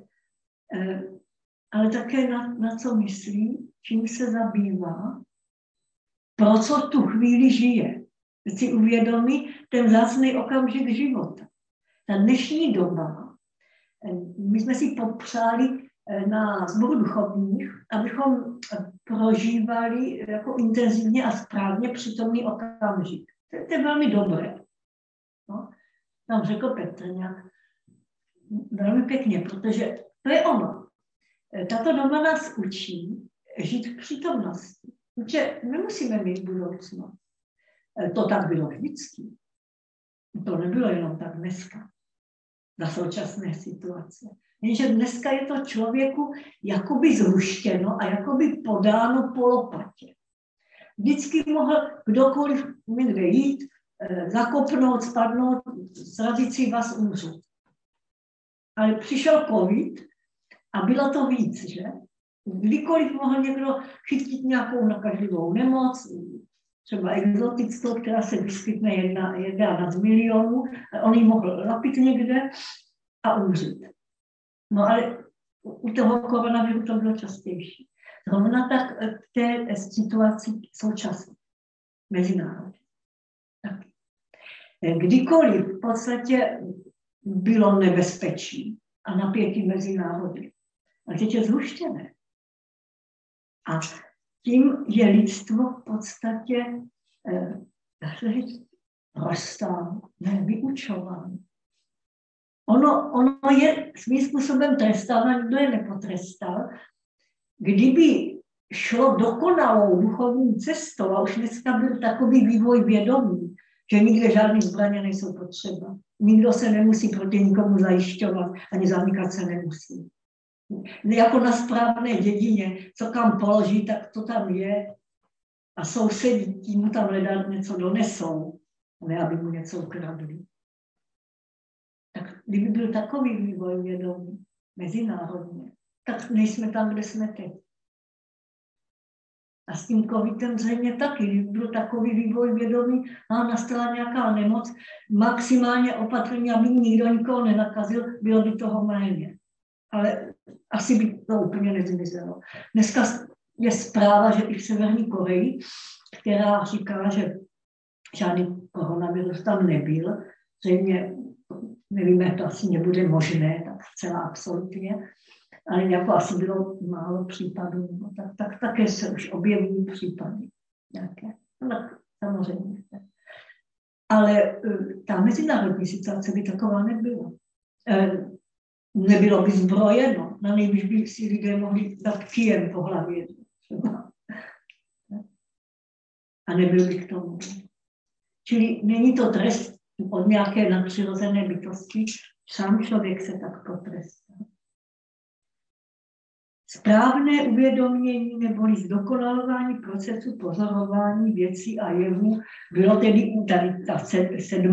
ale také na co myslí, čím se zabývá, pro co tu chvíli žije. Teď si uvědomí ten vzácný okamžik života. Ta dnešní doba, my jsme si popřáli na sboru duchovních, abychom prožívali jako intenzivně a správně přítomný okamžik. To je velmi dobré. No, tam řekl Petr nějak velmi pěkně, protože to je ono. Tato doba nás učí žít v přítomnosti. Protože nemusíme mít budoucnost. To tak bylo vždycky. To nebylo jenom tak dneska. Za současné situace. Jenže dneska je to člověku jakoby zruštěno a jakoby podáno po lopatě. Vždycky mohl kdokoliv někde jít, zakopnout, spadnout, srazit si vás, umřít. Ale přišel covid a bylo to víc, že? Kdykoliv mohl někdo chytit nějakou nakažlivou nemoc, třeba exotickou, která se vyskytne jedna z milionů, on ji mohl lapit někde a umřít. No ale u toho koronaviru to bylo častější. Zrovna tak v té situaci současné, mezinárodní. Tak. Kdykoliv v podstatě bylo nebezpečí a napětí mezi národy, a teď je zhuštěné. A tím je lidstvo v podstatě rozstáno, vyučováno. Ono je svým způsobem trestáno, nikdo je nepotrestal. Kdyby šlo dokonalou duchovní cestou, a už dneska byl takový vývoj vědomí, že nikde žádné zbraně nejsou potřeba. Nikdo se nemusí proti nikomu zajišťovat, ani zamykat se nemusí. Jako na správné dědině, co kam položí, tak to tam je. A sousedí tím tam hledat něco donesou, ne aby mu něco ukradli. Tak kdyby byl takový vývoj vědomí mezinárodně, tak nejsme tam, kde jsme teď. A s tím covidem zřejmě taky, kdyby byl takový vývoj vědomí a nastala nějaká nemoc, maximálně opatrně, aby nikdo nikoho nenakazil, bylo by toho méně. Ale asi by to úplně nezmizelo. Dneska je zpráva, že i v Severní Koreji, která říká, že žádný koronavirus tam nebyl, zřejmě, nevíme, to asi nebude možné, tak zcela absolutně, ale jako asi bylo málo případů, no, tak také se už objevují případy nějaké. No tak samozřejmě. Ale ta mezinárodní situace by taková nebyla. Nebylo by zbrojeno, na nejvíc by si lidé mohli dát kijem po hlavě. A nebyl by k tomu. Čili není to trest od nějaké nadpřirozené bytosti, sám člověk se tak potrestá. Správné uvědomění neboli zdokonalování procesu pozorování věcí a jevů bylo tedy tady ta 7.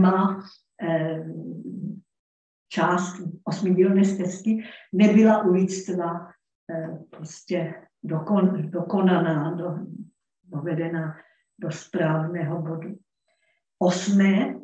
část 8dílné stezky nebyla u lidstva prostě dokonaná, dovedená do správného bodu. 8.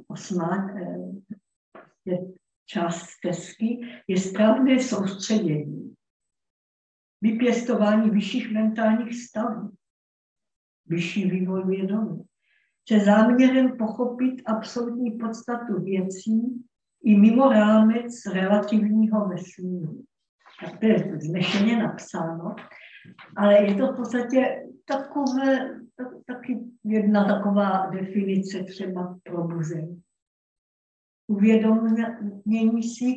část stezky je správné soustředění, vypěstování vyšších mentálních stavů, vyšší vývoj vědomí, se záměrem pochopit absolutní podstatu věcí i mimo rámec relativního vesmíru. Tak to je vznešeně napsáno, ale je to v podstatě taky jedna taková definice třeba probuzení. Uvědomění si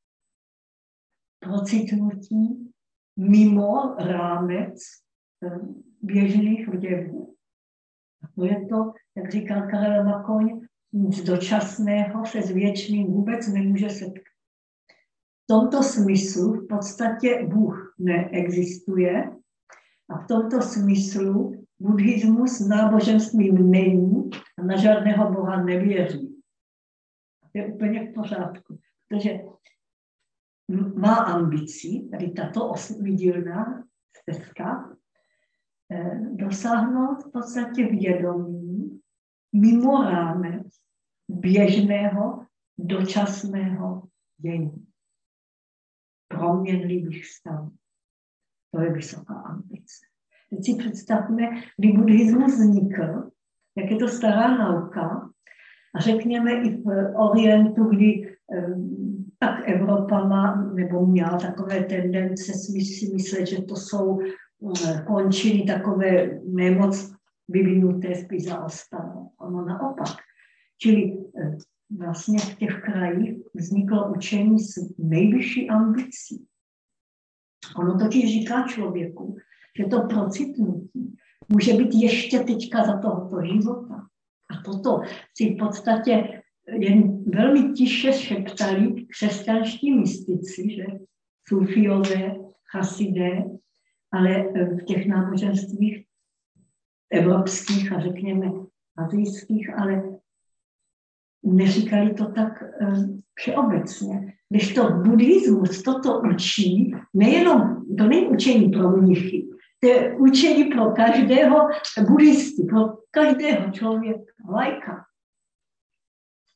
procitnutí mimo rámec běžných jevů. To je to, jak říkal Karel Makoň, nic dočasného se s věčným vůbec nemůže setkat. V tomto smyslu v podstatě Bůh neexistuje a v tomto smyslu buddhismus náboženstvím není a na žádného Boha nevěří. To je úplně v pořádku, protože má ambici, tady tato 8dílná stezka, dosáhnout v podstatě vědomí mimo rámec běžného, dočasného dění. Proměnlivých stavů. To je vysoká ambice. Teď si představme, kdy buddhismus vznikl, jak je to stará nauka, a řekněme i v Orientu, kdy tak Evropa má, nebo měla takové tendence si myslet, že to jsou končiny takové nemoc vyvinuté, spíš zaostalé. Ono naopak. Čili vlastně v těch krajích vzniklo učení s nejvyšší ambicí. Ono totiž říká člověku, že to procitnutí může být ještě teďka za tohoto života. A toto si v podstatě jen velmi tiše šeptali křesťanští mystici, že sufiové, chasidé, ale v těch náboženstvích evropských a řekněme asijských, ale neříkali to tak všeobecně. Když to buddhismus toto učí, nejenom, to není učení pro mnichy, to je učení pro každého buddhisty, pro každého člověka, laika.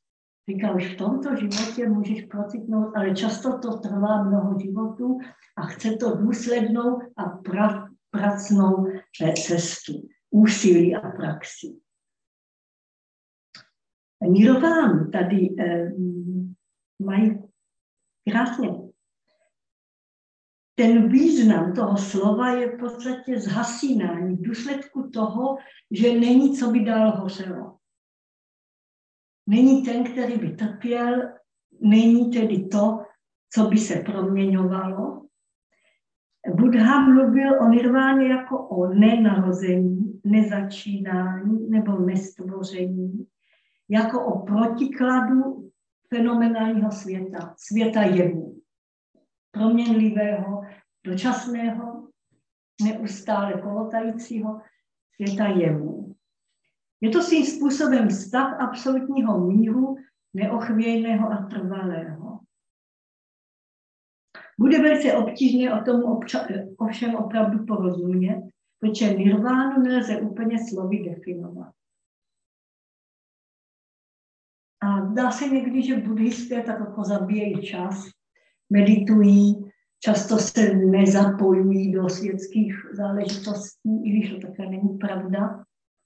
Říká, už v tomto životě můžeš procitnout, ale často to trvá mnoho životů a chce to důslednou a pracnou cestu, úsilí a praxi. Nirvánu tady mají krásně. Ten význam toho slova je v podstatě zhasínání v důsledku toho, že není, co by dál hořelo. Není ten, který by trpěl, není tedy to, co by se proměňovalo. Buddha mluvil o nirváně jako o nenarození, nezačínání nebo nestvoření, jako o protikladu fenomenálního světa, světa jevů, proměnlivého, dočasného, neustále kolotajícího světa jevů. Je to svým způsobem stav absolutního míru, neochvějného a trvalého. Bude velice obtížné o tomu ovšem opravdu porozumět, protože nirvánu nelze úplně slovy definovat. A dá se někdy, že buddhisté tak jako zabíjejí čas, meditují, často se nezapojují do světských záležitostí, i když to také není pravda.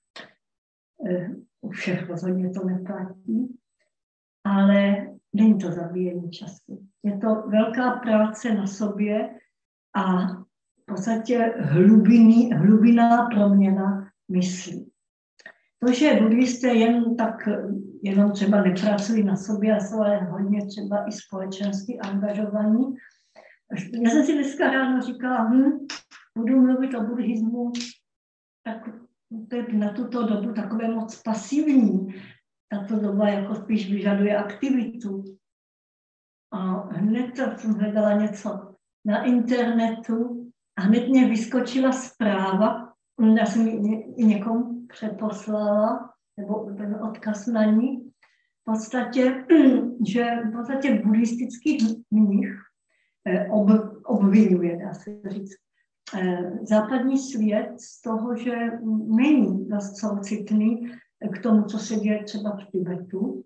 U všech rozhodně to neplatí, ale není to zabíjení času. Je to velká práce na sobě a v podstatě hlubiná proměna mysli. To, že buddhisté jenom třeba nepracují na sobě, a jsou ale hodně třeba i společensky angažovaní. Já jsem si dneska ráno říkala, budu mluvit o buddhismu, tak to je na tuto dobu takové moc pasivní. Tato doba jako spíš vyžaduje aktivitu. A hned jsem hledala něco na internetu a hned mě vyskočila zpráva, já jsem ji někomu přeposlala, nebo ten odkaz na ní, v podstatě, že v podstatě buddhistický mních obvinuje, dá se říct, západní svět z toho, že není dost soucitný k tomu, co se děje třeba v Tibetu.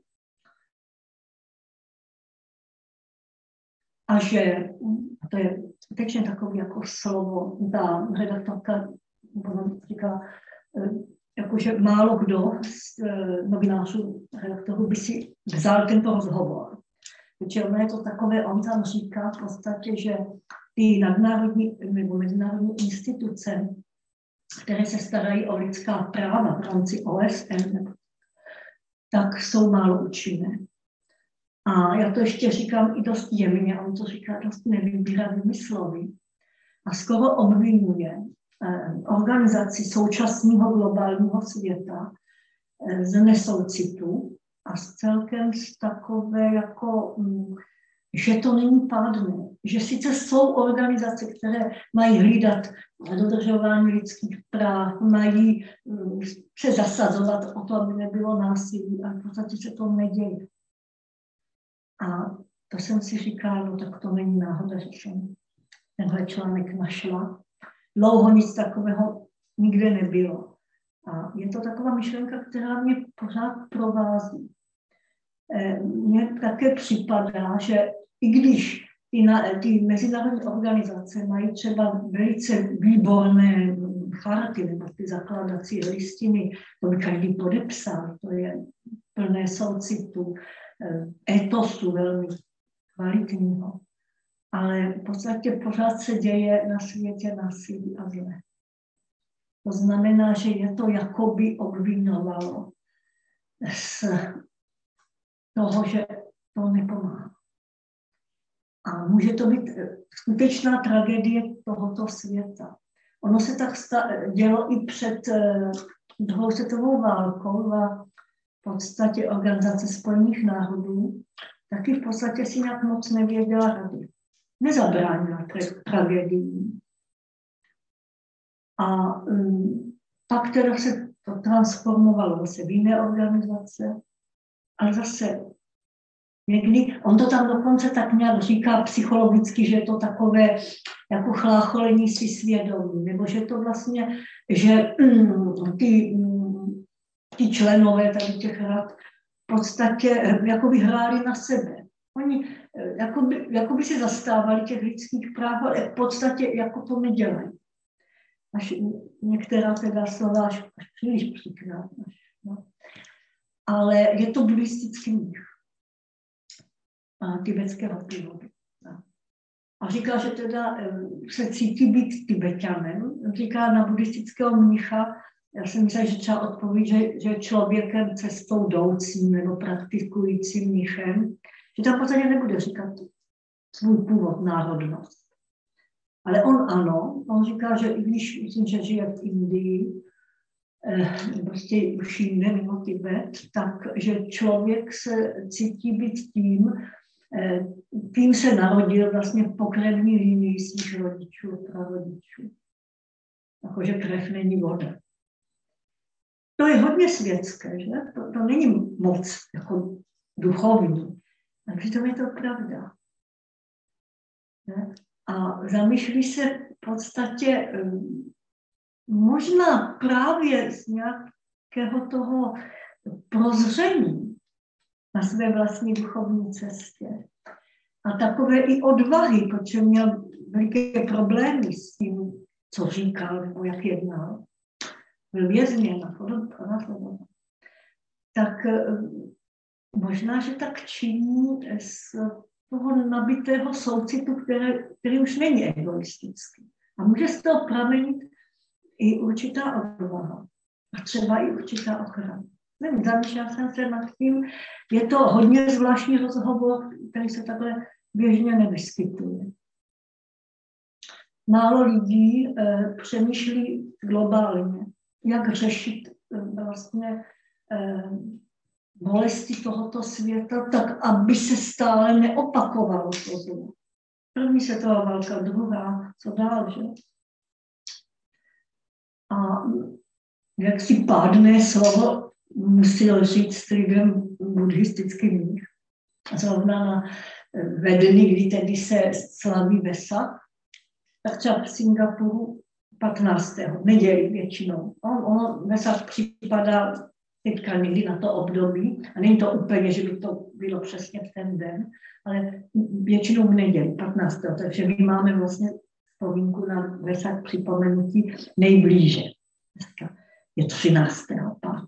A že, to je skutečně takové jako slovo, ta redaktorka říká, jakože málo kdo z novinářů, redaktorů by si vzal tento rozhovor. Protože ono je to takové, on tam říká v podstatě, že ty nadnárodní nebo mezinárodní instituce, které se starají o lidská práva v rámci OSN, tak jsou málo účinné. A já to ještě říkám i dost jemně, on to říká dost nevybíravými slovy. A skoro obvinuje organizaci současného globálního světa z nesoucitu a z celkem z takové jako, že to není pádné. Že sice jsou organizace, které mají hlídat dodržování lidských práv, mají se zasazovat o to, aby nebylo násilí, a v podstatě se to neděje. A to jsem si říkala, no tak to není náhoda, že jsem tenhle článek našla. Dlouho nic takového nikde nebylo. A je to taková myšlenka, která mě pořád provází. Mně také připadá, že i když ty mezinárodní organizace mají třeba velice výborné charty nebo ty zakládací listiny, to by každý podepsal, to je plné soucitu, etosu velmi kvalitního. Ale v podstatě pořád se děje na světě násilí a zle. To znamená, že je to jakoby obviňovalo z toho, že to nepomáhá. A může to být skutečná tragédie tohoto světa. Ono se tak dělo i před druhou světovou válkou a v podstatě Organizace spojených národů taky v podstatě si nějak moc nevěděla rady. Nezabránila tragédiím. A pak teda se to transformovalo zase v jiné organizace, ale zase někdy, on to tam dokonce tak nějak říká psychologicky, že je to takové jako chlácholení si svědomí, nebo že to vlastně, že ty členové tady těch rad podstatě jako by hráli na sebe. Oni jako by se zastávali těch lidských práv, ale v podstatě jako to nedělají. Až některá teda slova až příliš příkrá. No. Ale je to buddhistický mnich tibetského původu. A říká, že teda se cítí být Tibetanem. Říká na buddhistického mnicha, já jsem myslela, že třeba odpoví, že člověkem cestou jdoucím nebo praktikujícím mnichem, že tam v podstatě nebude říkat svůj původ, národnost. Ale on ano, on říká, že i když myslím, že žije v Indii, prostě už jinde mimo Tibet, takže člověk se cítí být tím se narodil vlastně v pokrevní linii svých rodičů, prarodičů. Jakože krev není voda. To je hodně světské, že? To není moc jako duchovní. A přitom je to pravda. Ne? A zamýšlí se v podstatě možná právě z nějakého toho prozření na své vlastní duchovní cestě. A takové i odvahy, protože měl veliké problémy s tím, co říkal nebo jak jednal. Byl vězněn a podobně. Tak možná, že tak činí z toho nabitého soucitu, který už není egoistický. A může z toho pramenit i určitá odvaha. A třeba i určitá ochrana. Nevím, zamýšlela jsem se nad tím. Je to hodně zvláštní rozhovor, který se takhle běžně nevyskytuje. Málo lidí přemýšlí globálně, jak řešit vlastně bolesti tohoto světa, tak aby se stále neopakovalo to zlo. První světová válka, druhá, co dál, že? A jak si pádné slovo musel říct strivem buddhistický mnich. Zrovna na ve dny, kdy tedy se slaví Vesak, tak třeba v Singapuru 15. neděli většinou. Vesak připadá teďka někdy na to období, a není to úplně, že by to bylo přesně v ten den, ale většinou v neděli 15. Takže my máme vlastně vzpomínku na Vesak připomenutí nejblíže. Dneska je 13. 5.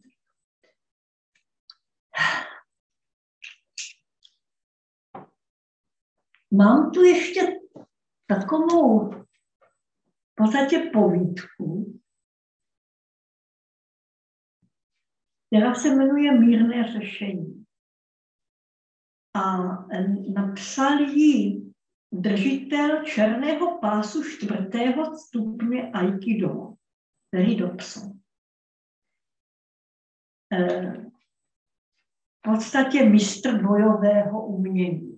Mám tu ještě takovou v podstatě povídku, která se jmenuje Mírné řešení. A napsal ji držitel černého pásu 4. stupně Aikido, který dopsal. V podstatě mistr bojového umění.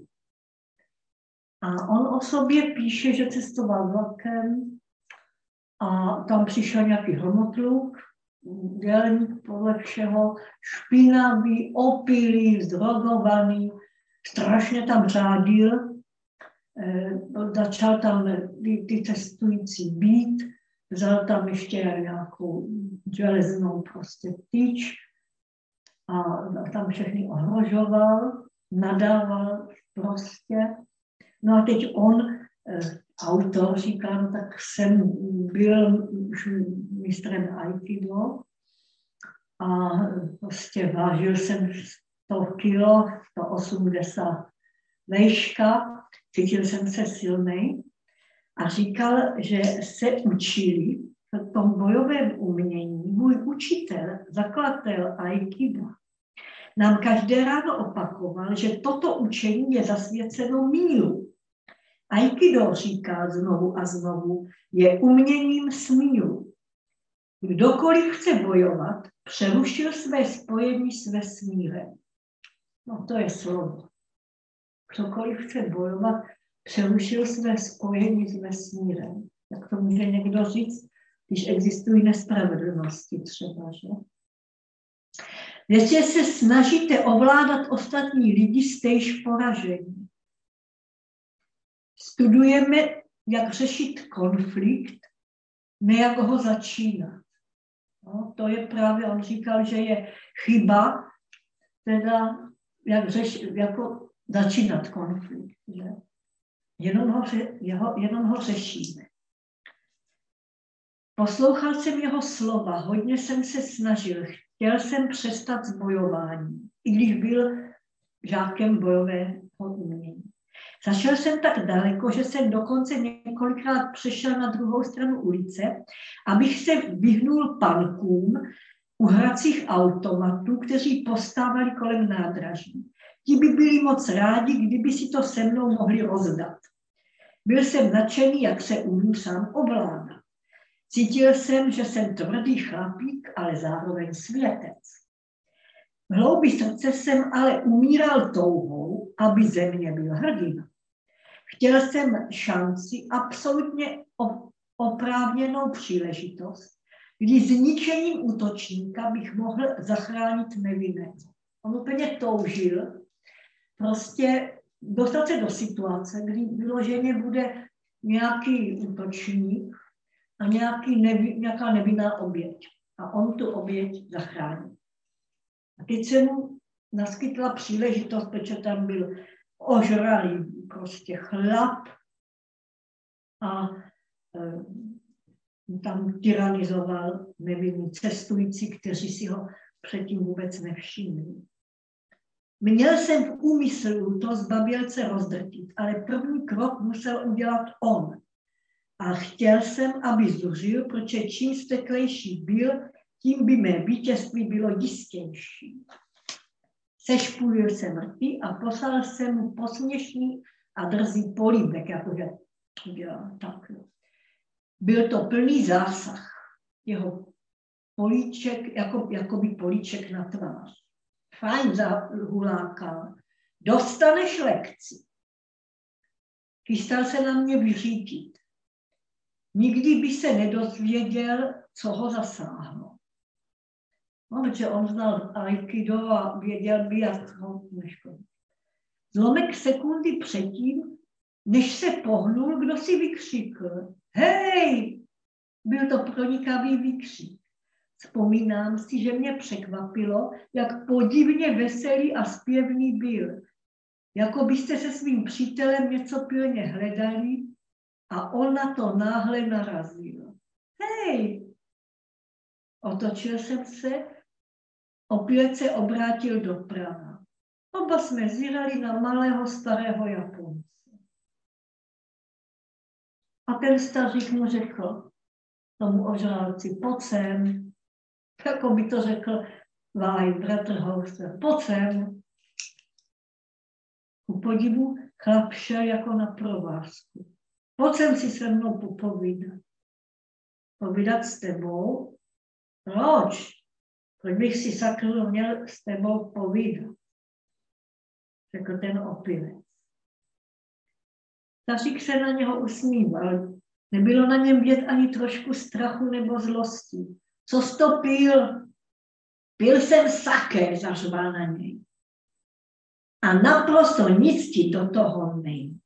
A on o sobě píše, že cestoval vlakem a tam přišel nějaký hromotluk, dělník podle všeho, špinavý, opilý, zdrogovaný, strašně tam řádil, začal tam ty cestující být, vzal tam ještě nějakou železnou prostě tyč a tam všechny ohrožoval, nadával prostě. No a teď on, autor, říká, no tak jsem byl už mistrem Aikido a prostě vážil jsem 100 kilo, 180 vejška, cítil jsem se silnej a říkal, že se učili v tom bojovém umění. Můj učitel, zakladatel Aikido, nám každé ráno opakoval, že toto učení je zasvěceno míru. Aikido, říká znovu a znovu, je uměním smíru. Kdokoliv chce bojovat, přerušil své spojení s vesmírem. No to je slovo. Kdokoliv chce bojovat, přerušil své spojení s vesmírem. Jak to může někdo říct, když existují nespravedlnosti třeba, že? Jestli se snažíte ovládat ostatní lidi, jste již poražení. Studujeme, jak řešit konflikt, ne jak ho začínat. No, to je právě, on říkal, že je chyba teda, jako začínat konflikt, že? Jenom ho řešíme. Poslouchal jsem jeho slova, hodně jsem se snažil, chtěl jsem přestat s bojováním, i když byl žákem bojového umění. Zašel jsem tak daleko, že jsem dokonce několikrát přešel na druhou stranu ulice, abych se vyhnul pankům u hracích automatů, kteří postávali kolem nádraží. Ti by byli moc rádi, kdyby si to se mnou mohli rozdat. Byl jsem nadšený, jak se umím sám ovládat. Cítil jsem, že jsem tvrdý chlapík, ale zároveň světec. V hloubi srdce jsem ale umíral touhou, aby ze mě byl hrdina. Chtěl jsem šanci, absolutně oprávněnou příležitost, kdy zničením útočníka bych mohl zachránit nevinného. On úplně toužil prostě dostat se do situace, kdy vyloženě bude nějaký útočník a nějaká nevinná oběť. A on tu oběť zachrání. A teď se mu naskytla příležitost, protože tam byl ožralý prostě chlap a tam tyranizoval nevinní cestující, kteří si ho předtím vůbec nevšimli. Měl jsem v úmyslu to zbabělce rozdrtit, ale první krok musel udělat on. A chtěl jsem, aby zuřil, protože čím steklejší byl, tím by mé vítězství bylo jistější. Sešpulil jsem rty a poslal jsem mu posměšný a drzý políbek, jakože udělal tak. Byl to plný zásah. Jeho políček, jakoby políček na tvář. Fajn zahulákal. Dostaneš lekci. Chystal se na mě vyřídit. Nikdy by se nedozvěděl, co ho zasáhlo. No, protože on znal aikido a věděl by, jak ho neškodit. Zlomek sekundy předtím, než se pohnul, kdo si vykřikl. Hej! Byl to pronikavý výkřik. Vzpomínám si, že mě překvapilo, jak podivně veselý a zpěvný byl. Jako byste se svým přítelem něco pilně hledali a on na to náhle narazil. Hej! Otočil jsem se, opět se obrátil doprava. Oba jsme zírali na malého starého Japonce. A ten stařík mu řekl tomu ožralci, pojď sem, jako by to řekl váj, bratr Hauser, pojď sem. Ku podivu chlap šel jako na provázku. Pojď sem si se mnou popovídat. Povídat s tebou? Proč? Proč bych si sakru měl s tebou povídat? Řekl ten opilec. Stařík se na něho usmíval. Nebylo na něm vidět ani trošku strachu nebo zlosti. Co jsi to pil? Pil jsem saké, zařval na něj. A naprosto nic ti do toho není.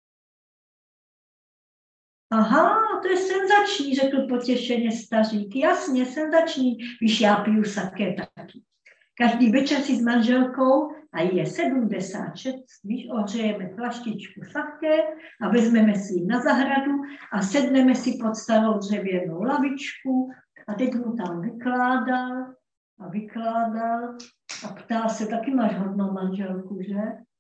Aha, to je senzační, řekl potěšeně stařík. Jasně, senzační, víš, já piju saké taky. Každý večer si s manželkou, a je 76, víš, ohřejeme flaštičku saké a vezmeme si ji na zahradu a sedneme si pod starou dřevěnou lavičku a teď mu tam vykládal a ptá se, taky máš hodnou manželku, že?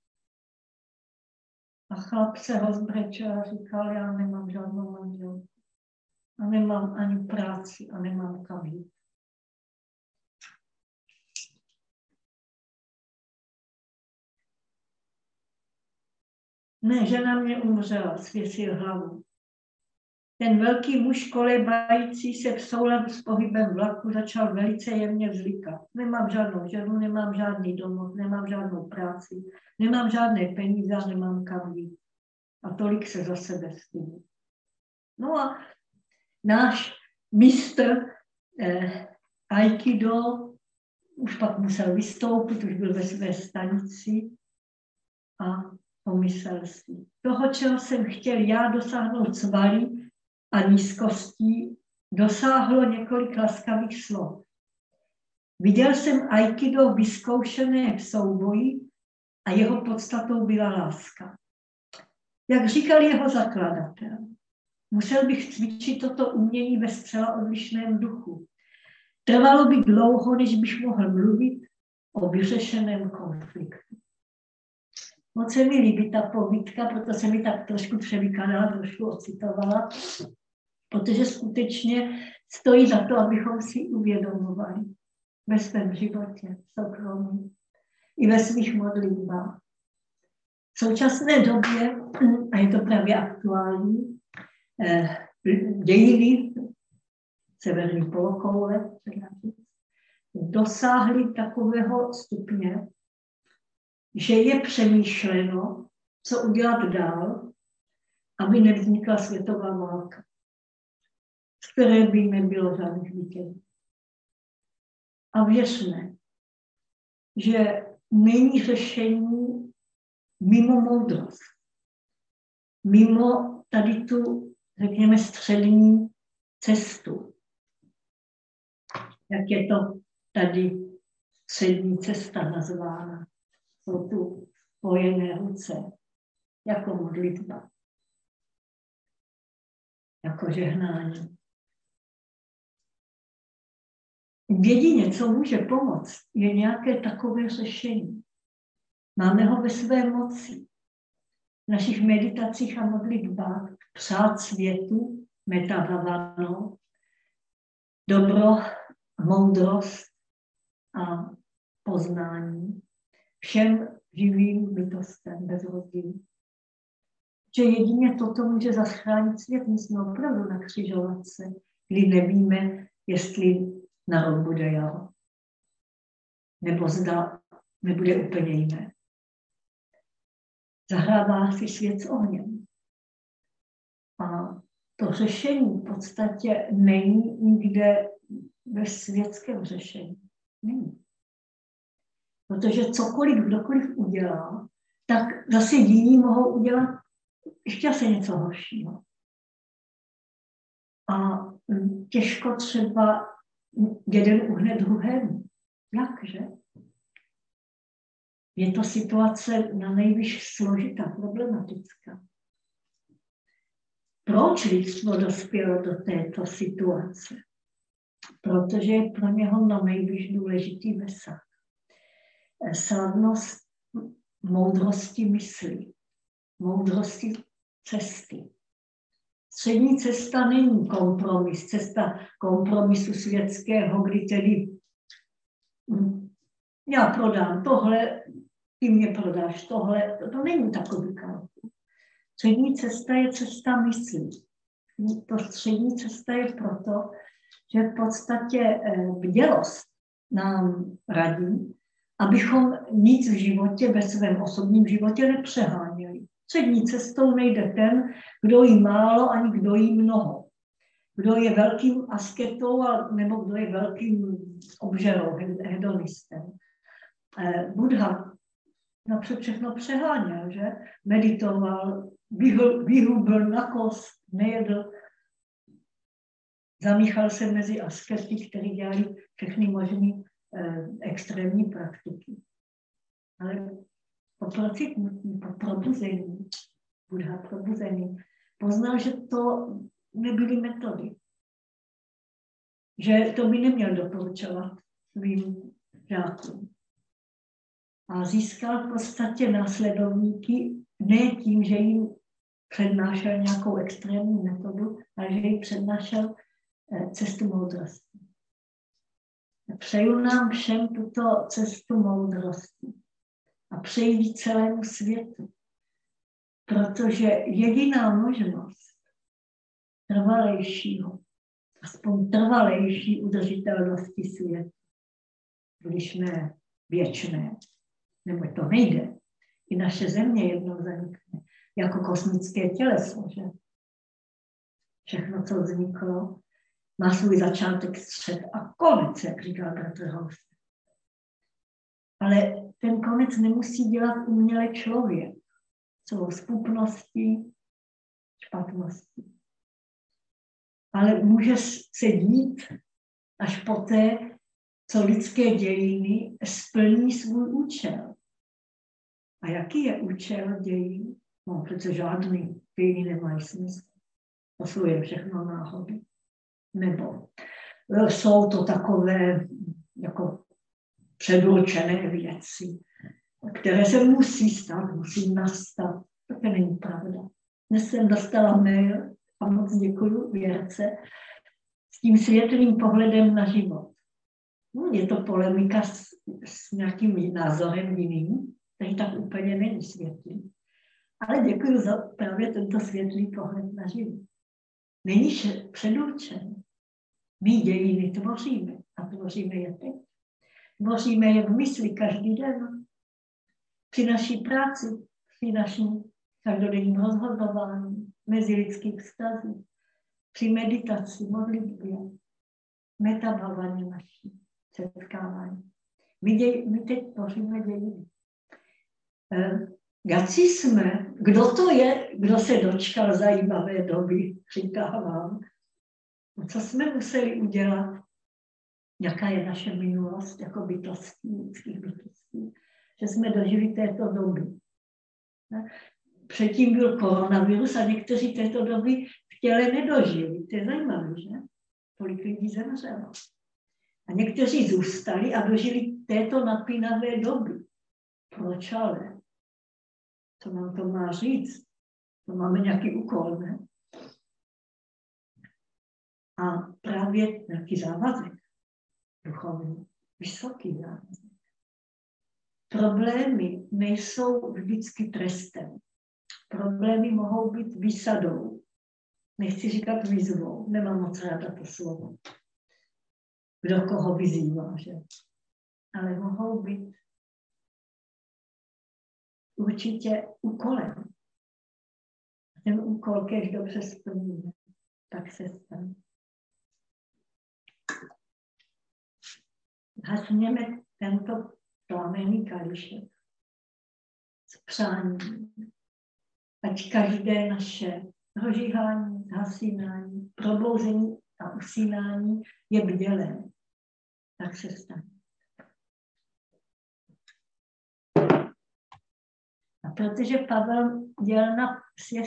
A chlap se rozbrečel a říkal, já nemám žádnou manželku a nemám ani práci a nemám kam jít. Ne, žena mě umřela, svěsil hlavu. Ten velký muž kolebající se v souladu s pohybem vlaku začal velice jemně vzlikat. Nemám žádnou ženu, nemám žádný domov, nemám žádnou práci, nemám žádné peníze, nemám kam jít. A tolik se za sebe stydí. No a náš mistr aikido už pak musel vystoupit, už byl ve své stanici a pomyslel si. Toho, čeho jsem chtěl já dosáhnout svalí a nízkostí, dosáhlo několik laskavých slov. Viděl jsem aikido vyzkoušené v souboji a jeho podstatou byla láska. Jak říkal jeho zakladatel, musel bych cvičit toto umění ve zcela odlišném duchu. Trvalo by dlouho, než bych mohl mluvit o vyřešeném konfliktu. Moc se mi líbí ta povídka, proto se mi tak trošku převykladala, trošku ocitovala, protože skutečně stojí za to, abychom si uvědomovali ve svém životě, soukromí, i ve svých modlitbách. V současné době, a je to právě aktuální, dějiny severní polokoule dosáhly takového stupně, že je přemýšleno, co udělat dál, aby nevznikla světová válka, z které by nebylo žádných vítězů. A věřme, že není řešení mimo moudrost, mimo tady tu, řekněme, střední cestu. Jak je to tady střední cesta nazvána. Jsou tu spojené ruce, jako modlitba, jako žehnání. Jedině, co může pomoct, je nějaké takové řešení. Máme ho ve své moci. V našich meditacích a modlitbách přát světu, metavavano, dobro, moudrost a poznání všem živým bytostem bez rozdílu. Že jedině toto může zachránit svět. My jsme opravdu na křižovatce, kdy nevíme, jestli na rok bude jaro, nebo zda nebude úplně jiné. Zahrává si svět s ohněm. A to řešení v podstatě není nikde ve světském řešení. Není. Protože cokoliv, kdokoliv udělá, tak zase jiní mohou udělat ještě asi něco horšího. A těžko třeba jeden uhne druhému. Jak, že? Je to situace na nejvyšší složitá, problematická. Proč lidstvo dospělo do této situace? Protože je pro něho na nejvyšší důležitý vesah. Slavnost moudrosti mysli, moudrosti cesty. Střední cesta není kompromis, cesta kompromisu světského, kdy tedy já prodám tohle, ty mě prodáš tohle, to není takový kalkul. Střední cesta je cesta mysli. To střední cesta je proto, že v podstatě bdělost nám radí, abychom nic v životě, ve svém osobním životě nepřeháněli. Střední cestou nejde ten, kdo jí málo, ani kdo jí mnoho. Kdo je velkým asketou, nebo kdo je velkým obžerou, hedonistem. Buddha napřed všechno přeháněl, že? Meditoval, vyhubil na kost, nejedl. Zamíchal se mezi askety, kteří dělali všechny možné extrémní praktiky. Ale po probuzení, Buddha probuzení, poznal, že to nebyly metody. Že to by neměl doporučovat svým žákům. A získal v podstatě následovníky ne tím, že jim přednášel nějakou extrémní metodu, ale že jim přednášel cestu moudrosti. Přeju nám všem tuto cestu moudrosti a přeji celému světu, protože jediná možnost trvalejšího, aspoň trvalejší udržitelnosti světa, když ne věčné, nebo to nejde, i naše země jednou zanikne, jako kosmické těleso, že? Všechno, co vzniklo, má svůj začátek, střed a konec, jak říkal Bratr House. Ale ten konec nemusí dělat uměle člověk. Jsou zpupnosti, špatnosti. Ale může se dít až poté, co lidské dějiny splní svůj účel. A jaký je účel dějin? No, přece žádný. Dějiny nemají smysl. To jsou jen všechno náhody. Nebo jsou to takové jako předurčené věci, které se musí stát, musí nastat. To není pravda. Dnes jsem dostala mail a moc děkuju Věrce s tím světlým pohledem na život. Je to polemika s nějakým názorem jiným, který tak úplně není světlý. Ale děkuju za právě tento světlý pohled na život. Není předurčen. My dějiny tvoříme a tvoříme je teď. Tvoříme je v mysli každý den. Při naší práci, při naším každodenním rozhodování, mezilidských vztazích, při meditaci, modlitbě, metabavání naší, setkávání. My teď tvoříme dějiny. Jací jsme, kdo to je, kdo se dočkal zajímavé doby, říkám vám, co jsme museli udělat, jaká je naše minulost jako bytostí, lidských bytostí, že jsme dožili této doby. Předtím byl koronavirus a někteří této doby v těle nedožili. To je zajímavé, že? Tolik lidí zemřelo. A někteří zůstali a dožili této napínavé doby. Proč ale? Co nám to má říct? To máme nějaký úkol, ne? A právě nějaký závazek duchovní, vysoký závazek. Problémy nejsou vždycky trestem. Problémy mohou být výsadou. Nechci říkat výzvou, nemám moc ráda to slovo. Kdo koho vyzývá, že? Ale mohou být určitě úkolem. Ten úkol, když dobře splníme, tak se stane. Hasněme tento plamenný kališek s přáním. Ať každé naše rozžíhání, zhasínání, probouzení a usínání je bdělé. Tak se stane. A protože Pavel dělal na